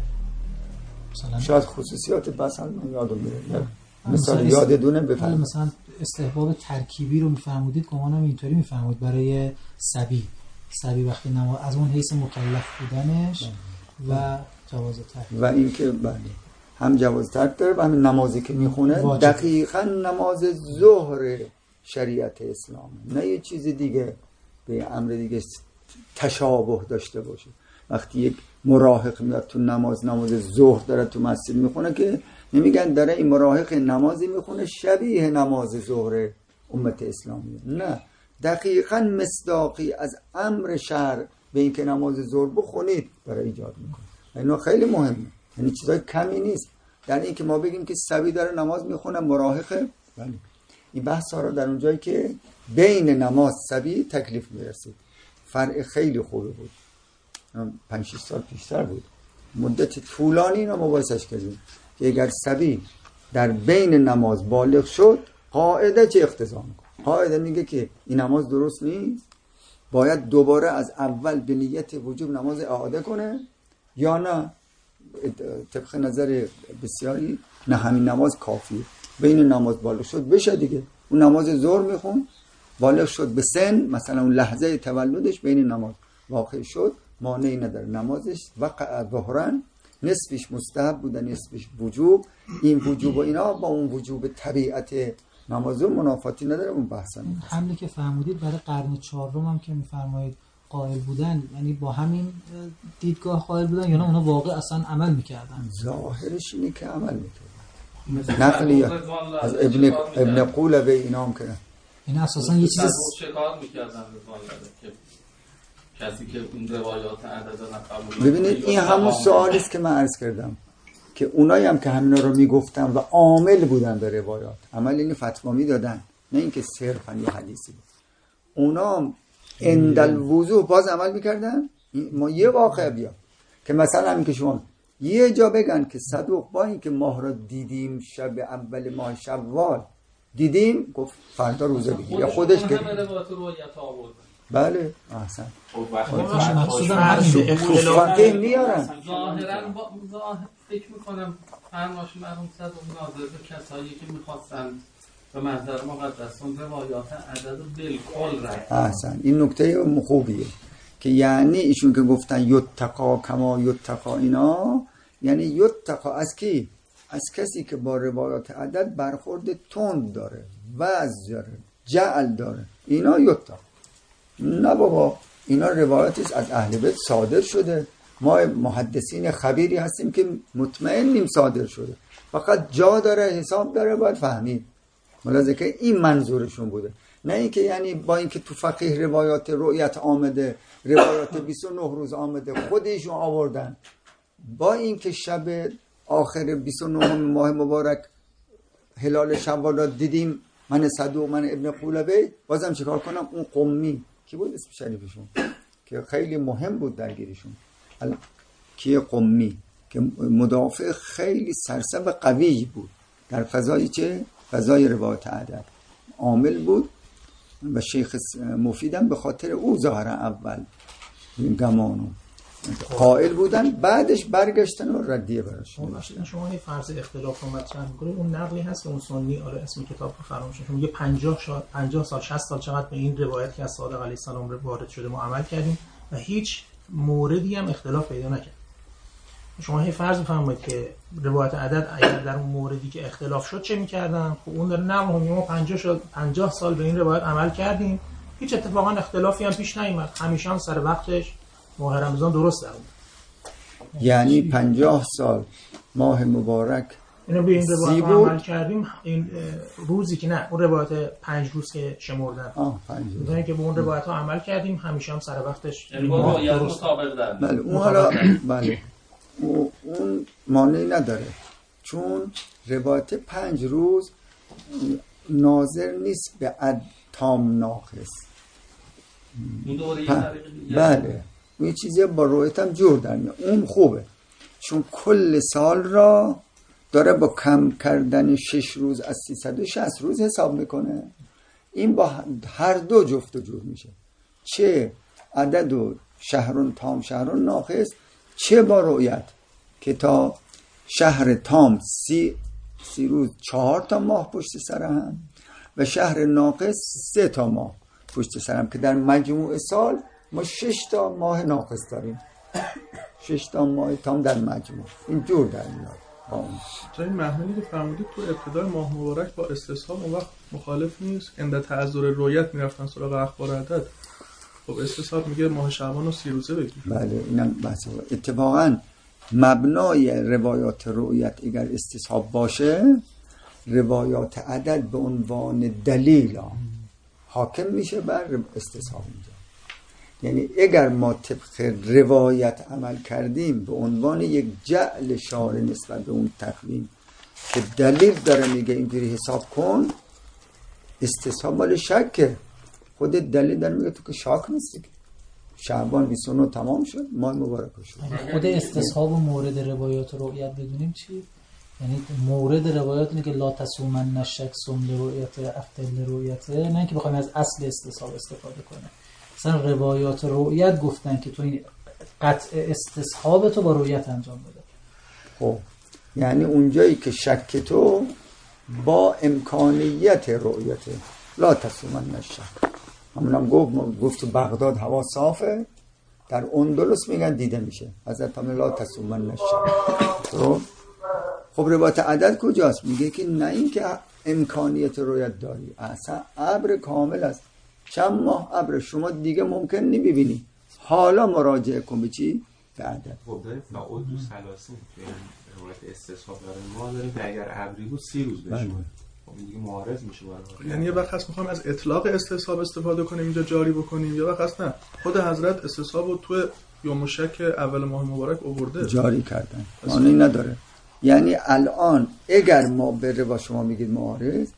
مثلا شاید خصوصیات بس هم یادم میره، مثلا یاد دونه بفرمایید. مثلا استحباب ترکیبی رو میفرمودید، گمانم اینطوری میفرمودید برای صبی وقتی نماز از اون حیث مکلف بودنش و جواز ترک و اینکه بله هم جواز ترک داره و همین نمازی که میخونه دقیقاً نماز ظهر شریعت اسلام، نه یه چیز دیگه به امر دیگه تشابه داشته باشه. وقتی یک مراهق میاد تو نماز ظهر داره تو مسجد میخونه که نمیگن داره این مراهق نمازی میخونه شبیه نماز ظهر امت اسلامی، نه، دقیقاً مصداقی از امر شرع به این که نماز ظهر بخونید برای ایجاد میکنه. اینا خیلی مهمه، یعنی چیزای کمی نیست در این که ما بگیم که صبی داره نماز میخونه مراهقه. بله این بحث ها رو در اونجایی که بین نماز صبی تکلیف میرسید فرق خیلی خوبه بود، 5-6 سال پیشتر بود، مدت طولانی رو مباحثش کردیم که اگر صبی در بین نماز بالغ شد قاعده چه اقتضا میکنه؟ قاعده میگه که این نماز درست نیست، باید دوباره از اول به نیت وجوب نماز اعاده کنه یا نه طبق نظر بسیاری نه همین نماز کافیه. بین نماز بالغ شد بشه دیگه، اون نماز ظهر میخون بالغ شد به سن، مثلا اون لحظه تولدش بین نماز واقع شد، مانعی نداره نمازش وقع ظهرن، نصفش مستحب بوده نصفش وجوب. این وجوب و اینا با اون وجوب طبیعت نماز منافاتی نداره. اون بحثا حملی که فرمودید برای قرن 4 هم که میفرمایید قائل بودن، یعنی با همین دیدگاه قائل بودن یا نه اونا واقع اصلا عمل میکردن؟ ظاهرش اینه که عمل میکردن، نقلیه از ابن قولبه اینا هم کنن، این اساسا یه چیز شکار میکردن که کسی که اون روایات عدد نقبول. ببینید این همون سوالی است که من عرض کردم که اونایی هم که همینا رو میگفتن و عامل بودن به روایات، عمل اینو فتوا میدادن، نه اینکه صرفا یه حدیثی بود. اونا اندالوضوح باز عمل میکردن. ما یه واقعه بیا که مثلا همین که شما یه جا بگن که صدوق با این که ماه را دیدیم شب اول ماه شوال دیدیم، گفت فردا روزه بگیر یا خودش که بله احسن فقیه میارن. ظاهرا فکر میکنم فرماش مرحوم صدوق ناظر به کسایی که میخواستن به محضر مقدسان روایات عدد بالکل رد. احسن این نکته خوبیه که یعنی ایشون که گفتن یتقا کما یتقا، اینا یعنی یتقا از کی؟ از کسی که با روایات عدد برخورد تند داره، وزن داره، جعل داره، اینا یتقا. نه بابا اینا روایاتی از اهل بیت صادر شده، ما محدثین خبیری هستیم که مطمئنیم صادر شده، فقط جا داره، حساب داره، باید فهمید. ملاحظه که این منظورشون بوده، نه اینکه یعنی با اینکه تو فقیه روایات رؤیت آمده، روایات 29 روز آمده، خودشون آوردن، با اینکه شب آخر 29 ماه مبارک هلال شوال دیدیم، من صدوق، من ابن قولبه، بازم چیکار کنم؟ اون قمی کی بود اسم شریفشون که خیلی مهم بود درگیریشون، کی قمی که مدافع خیلی سرسب و قوی بود در فضای چه؟ فضای روایت عدد عامل بود و شیخ مفیدم به خاطر او ظاهر اول گمانو قائل بودن، بعدش برگشتن و ردیه براش. شما هی فرض اختلاف رو مطرح می‌کنید، اون نقلی هست که اون سنی آره اسم کتاب رو فراموش شد، میگه 50 سال 60 سال چقدر به این روایت که از صادق علیه السلام وارد شده ما عمل کردیم و هیچ موردی هم اختلاف پیدا نکرد. شما هی فرض بفرمایید که روایت عدد اگر در اون موردی که اختلاف شد چه می‌کردن؟ خب اون داره نه ما 50 سال به این روایت عمل کردیم، هیچ اتفاقا اختلافی هم پیش نیامد، همیشه هم سر وقتش ماه رمضان درست بود. یعنی 50 سال ماه مبارک اینو به این روایت عمل کردیم، این روزی که نه اون روایت 5 روز که شمردن 5 روز که به اون روایت ها عمل کردیم، همیشه هم سر وقتش یعنی با روایت مطابق در بله اون حالا بله اون مانعی نداره، چون روایت 5 روز ناظر نیست به عد تام ناقص. بله اون چیزی با روایت هم جور در میاد، اون خوبه، چون کل سال را داره با کم کردن 6 روز از 360 روز حساب میکنه. این با هر دو جفت و جور میشه، چه عدد و شهرون تام شهرون ناقص، چه با رؤیت که تا شهر تام 30 روز 4 تا ماه پشت سر هم و شهر ناقص 3 تا ماه پشت سر هم، که در مجموع سال ما 6 تا ماه ناقص داریم، 6 تا ماه تام در مجموع. این جور در میاد با اون. تا این محملی که فرمودید تو ابتدای ماه مبارک با استصحاب اون وقت مخالف نیست، اند تعذر رویت میرفتن سراغ اخبار عدد، خب استصحاب میگه ماه شعبان رو 30 روزه بگیر. بله اینم بحث. اتفاقا مبنای روایات رؤیت اگر استصحاب باشه، روایات عدد به عنوان دلیل حاکم میشه بر استصحاب اینجا. یعنی اگر ما طبق روایت عمل کردیم به عنوان یک جعل شارع نسبت به اون تقویم که دلیل داره میگه اینجوری حساب کن، استصحاب مال شکه، خود دلیل داره میگه تو که شاک نیستی که شعبان 29 تمام شد ماه مبارک شد. خود استصحاب و مورد روایات رؤیت بدونیم چی؟ یعنی مورد روایات اینه که لا تصومن الشک صم لرؤیت افطر لرؤیت، نه اینکه بخوایم از اصل استصحاب استفاده کنیم. مثلا روایات رؤیت گفتن که تو این قطع استصحاب تو با رؤیت انجام بده. خب یعنی اونجایی که شک تو با امکانیت رؤیت لا تصومن الشک، همونم گفت بغداد هوا صافه، در اندلس میگن دیده میشه، حضرت هم لا تصومن الشک. خب روایت عدد کجاست؟ میگه که نه این که امکانیت رؤیت داری، اصلا ابر کامل است، چند ماه ابر شما دیگه ممکن نمیبینی، حالا مراجعه کن به چی؟ به عدد. خب داریم تعود تو سلاسین که روایت استصحاب داره، ما داریم که اگر ابری بود 30 روز بشه. خب دیگه معارض میشه برای. یعنی یه وقت هست میخوام از اطلاق استصحاب استفاده کنیم اینجا جاری بکنیم، یه وقت هست نه خود حضرت استصحاب رو تو یوم شک اول ماه مبارک آورده جاری کردن، معنی نداره. یعنی الان اگر ما بره با شما میگید معارض،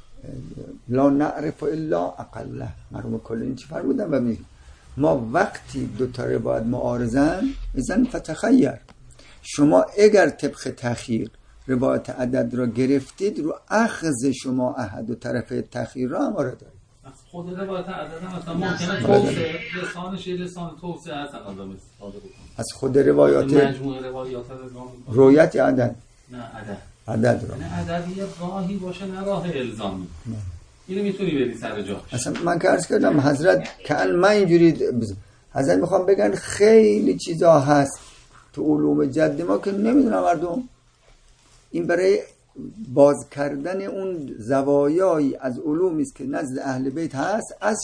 لا نعرف الا اقله، مرحوم کلینی چی فرمودن و میگه ما وقتی دو تا روایت معارضن اذن فتخیر، شما اگر طبق تخییر روایت عدد را گرفتید، رو اخذ شما احد و طرف تخییر را هم آره دارید. خود روایت عدد هم مثلا ممکنه توسعه لسانش یه لسان توسعه هست آدم استفاده بکنه از خود روایات مجموعه روایات رویت یا عدد؟ نه عدد. عدد را نه عدد یه راهی باشه نه راه الزامی. اینو میتونی بدی سر جاش. اصلا من که عرض کردم حضرت که من اینجوری حضرت میخوام بگن خیلی چیزا هست تو علوم جد ما که نمیدونم مردم. این برای باز کردن اون زوایایی از علومی است که نزد اهل بیت هست از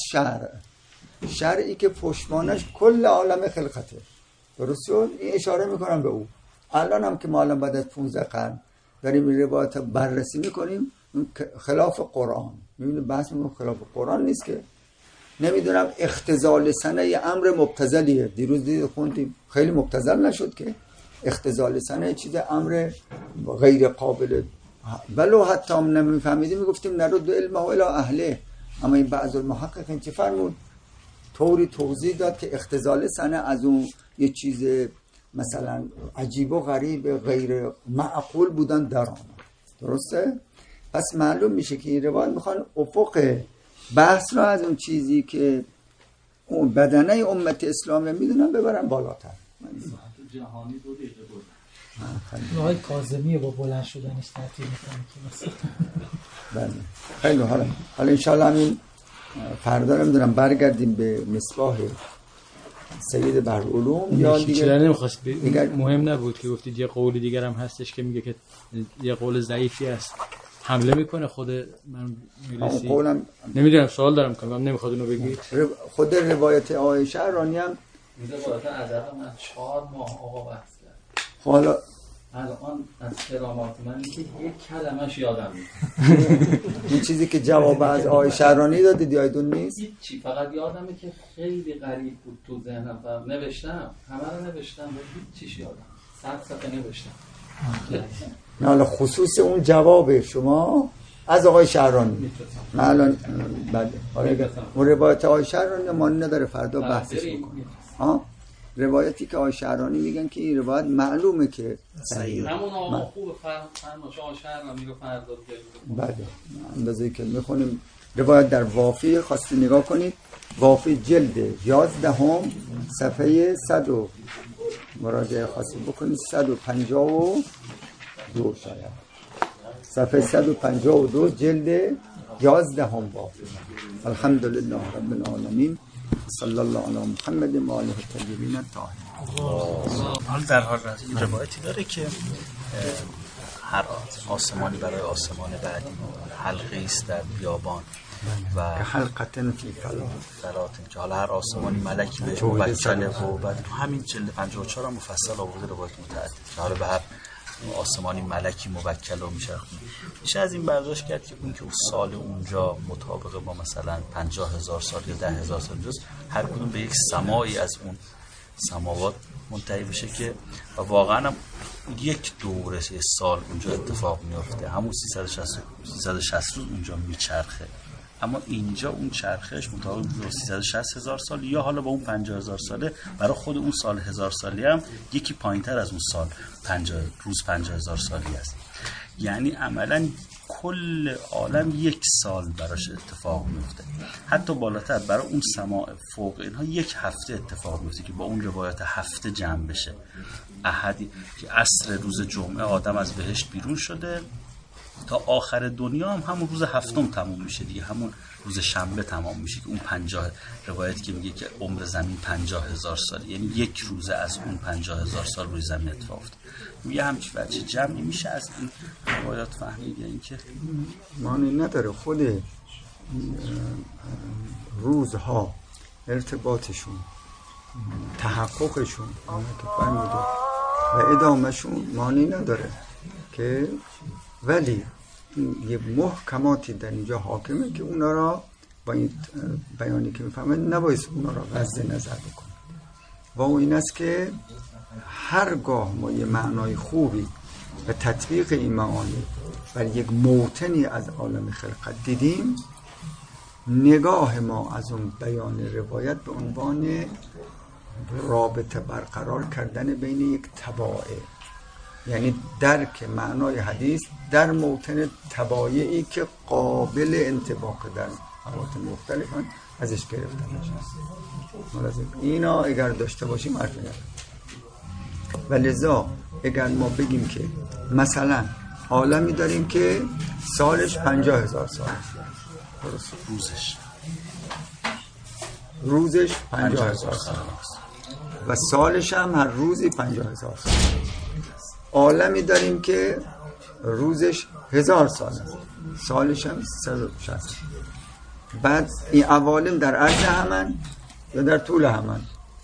شرعی که پشتوانش کل عالم خلقته. درست شد؟ این اشاره میکنم به او. الان هم که ما الان بعد از 15 قرن داریم این روایات بررسی میکنیم، خلاف قرآن. میبینید بحث میکنم خلاف قرآن نیست که. نمیدونم اختزال سنه یه امر مبتذلیه. دیروز خوندیم خیلی مبتذل نشد که اختزال سنه چیز امر غیر قابل، ولو حتی هم نمیفهمیدیم میگفتیم نرد علمه الی اهله. اما این بعض المحققین چه فرمود؟ طوری توضیح داد که اختزال سنه از اون یه چیز مثلا عجیب و غریب غیر معقول بودن در آمد. درسته؟ پس معلوم میشه که این روایت میخوان افق بحث را از اون چیزی که اون بدنه امت اسلام رو میدونن ببرن بالاتر. جهانی 2 دقیقه بود. آقای کاظمی با بلند شدنش ترتیب میکنه که مثلا بله. خیلی حالا انشاءالله همین فردا نمیدونم برگردیم به مصباح سید بحرالعلوم یا دیگه نمیخواست مهم نبود که گفتید یه قول دیگر هم هستش که میگه که یه قول ضعیفی است حمله میکنه خود من میرسی نمیدونم سوال دارم که من نمیخواد اونو بگید. خود روایت عایشه رانی هم میگه روایت عدد من 4 ماه آقا بحث کرد. حالا الان از کرامات من که یک کلمش یادم نیست. این چیزی که جواب از عایشه رانی دادید یادتون نیست؟ هیچی، فقط یادمه که خیلی غریب بود تو ذهنم. نوشتم، همه رو نوشتم ولی هیچ چیز یادم 100 صفحه نوشتم. نه حالا خصوص اون جواب شما از آقای شهرانی من الان بله اون روایت آقای شهرانی ما نداره فردا بحثش میکنیم. روایتی که آقای شهرانی میگن که این روایت معلومه که صحیحه. همون آقا خوب فرماش آقای شهرانی رو فردا بگیم. بله اندازه‌ای که میخونیم روایت در وافی خواستی نگاه کنید. وافی جلد 11 صفحه 100 مراجعه خاصی بکنید 152 شاید صفحه 152 جلد 11 وافی. الحمدلله رب العالمین صلی الله علی محمد و آله الطاهرین الطاهرین. حال در حال روایتی داره که هر آسمانی برای آسمان بعدی حلقه است در بیابان و حلقتن فی فلاتن که حالا هر آسمانی ملکی به موکله و بعد همین جلد 54 هم مفصل آورده روایت متعدد که حالا به هر آسمانی ملکی موکل و میشه از این برداشت کرد که اون که اون سال اونجا مطابق با مثلا 50,000 سال یا 10,000 سال جز هر کدوم به یک سمایی از اون سماوات منتهی بشه که و واقعا هم یک دوره سال اونجا اتفاق میفته، همون 360 روز اونجا میچرخه. اما اینجا اون چرخش مطابق 360,000 سال یا حالا با اون 50,000 ساله برای خود اون سال 1000 سالی هم یکی پایینتر از اون سال 50,000 سالی است. یعنی عملاً کل عالم یک سال براش اتفاق میفته. حتی بالاتر برای اون سماع فوق اینها یک هفته اتفاق میفته که با اون روایت هفته جمع بشه. احدی که عصر روز جمعه آدم از بهشت بیرون شده تا آخر دنیا هم همون روز هفتم تموم میشه دیگه، همون روز شنبه تمام میشه که اون 50 روایت که میگه که عمر زمین 50,000 سال، یعنی یک روز از اون 50,000 سال روی زمین اتفاق افتاد. یه همچین بچه جمعی میشه از این روایات فهمید. یعنی که معنی نداره خود روزها ارتباطشون تحققشون که فهمیده و ادامهشون معنی نداره که ولی یه محکماتی در اینجا حاکمه که اونا را با این بیانی که میفهمد نباید اونا را غض نظر بکنه. و اون این است که هرگاه ما یه معنای خوبی و تطبیق این معانی بر یک موطنی از عالم خلقت دیدیم، نگاه ما از اون بیان روایت به عنوان رابطه برقرار کردن بین یک تباعه، یعنی درک معنای حدیث در موطن تبایعی که قابل انطباق در مواطن مختلفن ازش گرفتن نشه. اینا اگر داشته باشیم حرف نداره. و لذا اگر ما بگیم که مثلا عالمی داریم که سالش 50,000 سال روزش 50,000 سال و سالش هم هر روزی 50,000 سال. عالمی داریم که روزش 1000 سال است، سالش هم 160. بعد این عوالم در عرض همن یا در طول همن؟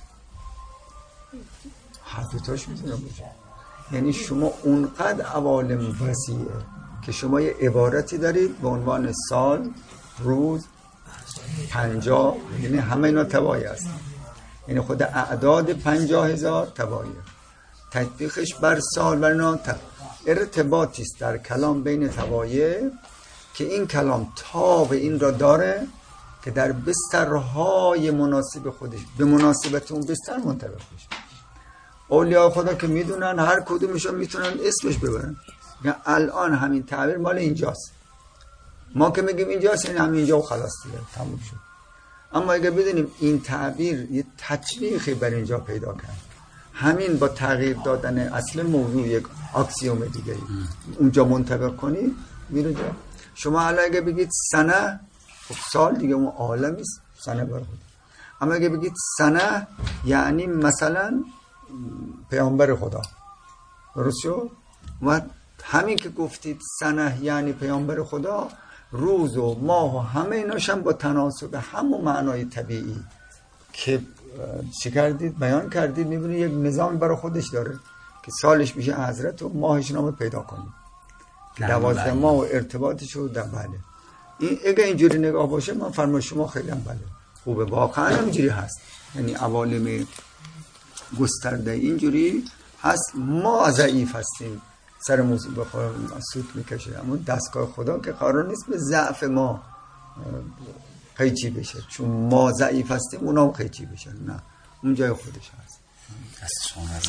هر دوتاش میتونه باشه. یعنی شما اونقدر عوالم وسیعه که شما یه عبارتی دارید به عنوان سال، روز، 50، یعنی همه اینا تبایع است. یعنی خود اعداد 50,000 تبایع، تطبیقش بر سال و اینا ارتباطی است در کلام بین تبایع که این کلام تاب این را داره که در بسترهای مناسب خودش به مناسبت اون بستر منطبق بشه. اولیاء خدا که میدونن هر کدومشون میتونن اسمش ببرن، الان همین تعبیر مال اینجاست، ما که میگیم اینجاست یعنی همین اینجا و خلاص دیگه تموم شد. اما اگه بدونیم این تعبیر یه تطبیقی بر اینجا پیدا کرد، همین با تغییر دادن اصل موضوع یک اکسیوم دیگه اونجا منطبق کنی میره جا. شما الان اگه بگید سنه، خب سال دیگه اون عالمی است، سنه بر خود. اما اگه بگید سنه یعنی مثلا پیامبر خدا، درست شد؟ و همین که گفتید سنه یعنی پیامبر خدا، روز و ماه و همه ایناش هم با تناسب همون معنای طبیعی که چی کردید بیان کردید، میبینید یک نظام برای خودش داره که سالش میشه حضرت و ماهش نامه پیدا کنید که 12 ماه و ارتباطش رو در بله. این اگه اینجوری نگاه باشه من فرمای شما خیلی هم بله خوبه، واقعا اینجوری هست. یعنی عوالم گسترده اینجوری هست. ما ضعیف هستیم، سر موضوع بخور سوت میکشه، اما دستگاه خدا که قرار نیست به ضعف ما قیچی بشه، چون ما ضعیف هستیم اونا هم قیچی بشن، نه اون جای خودش هست.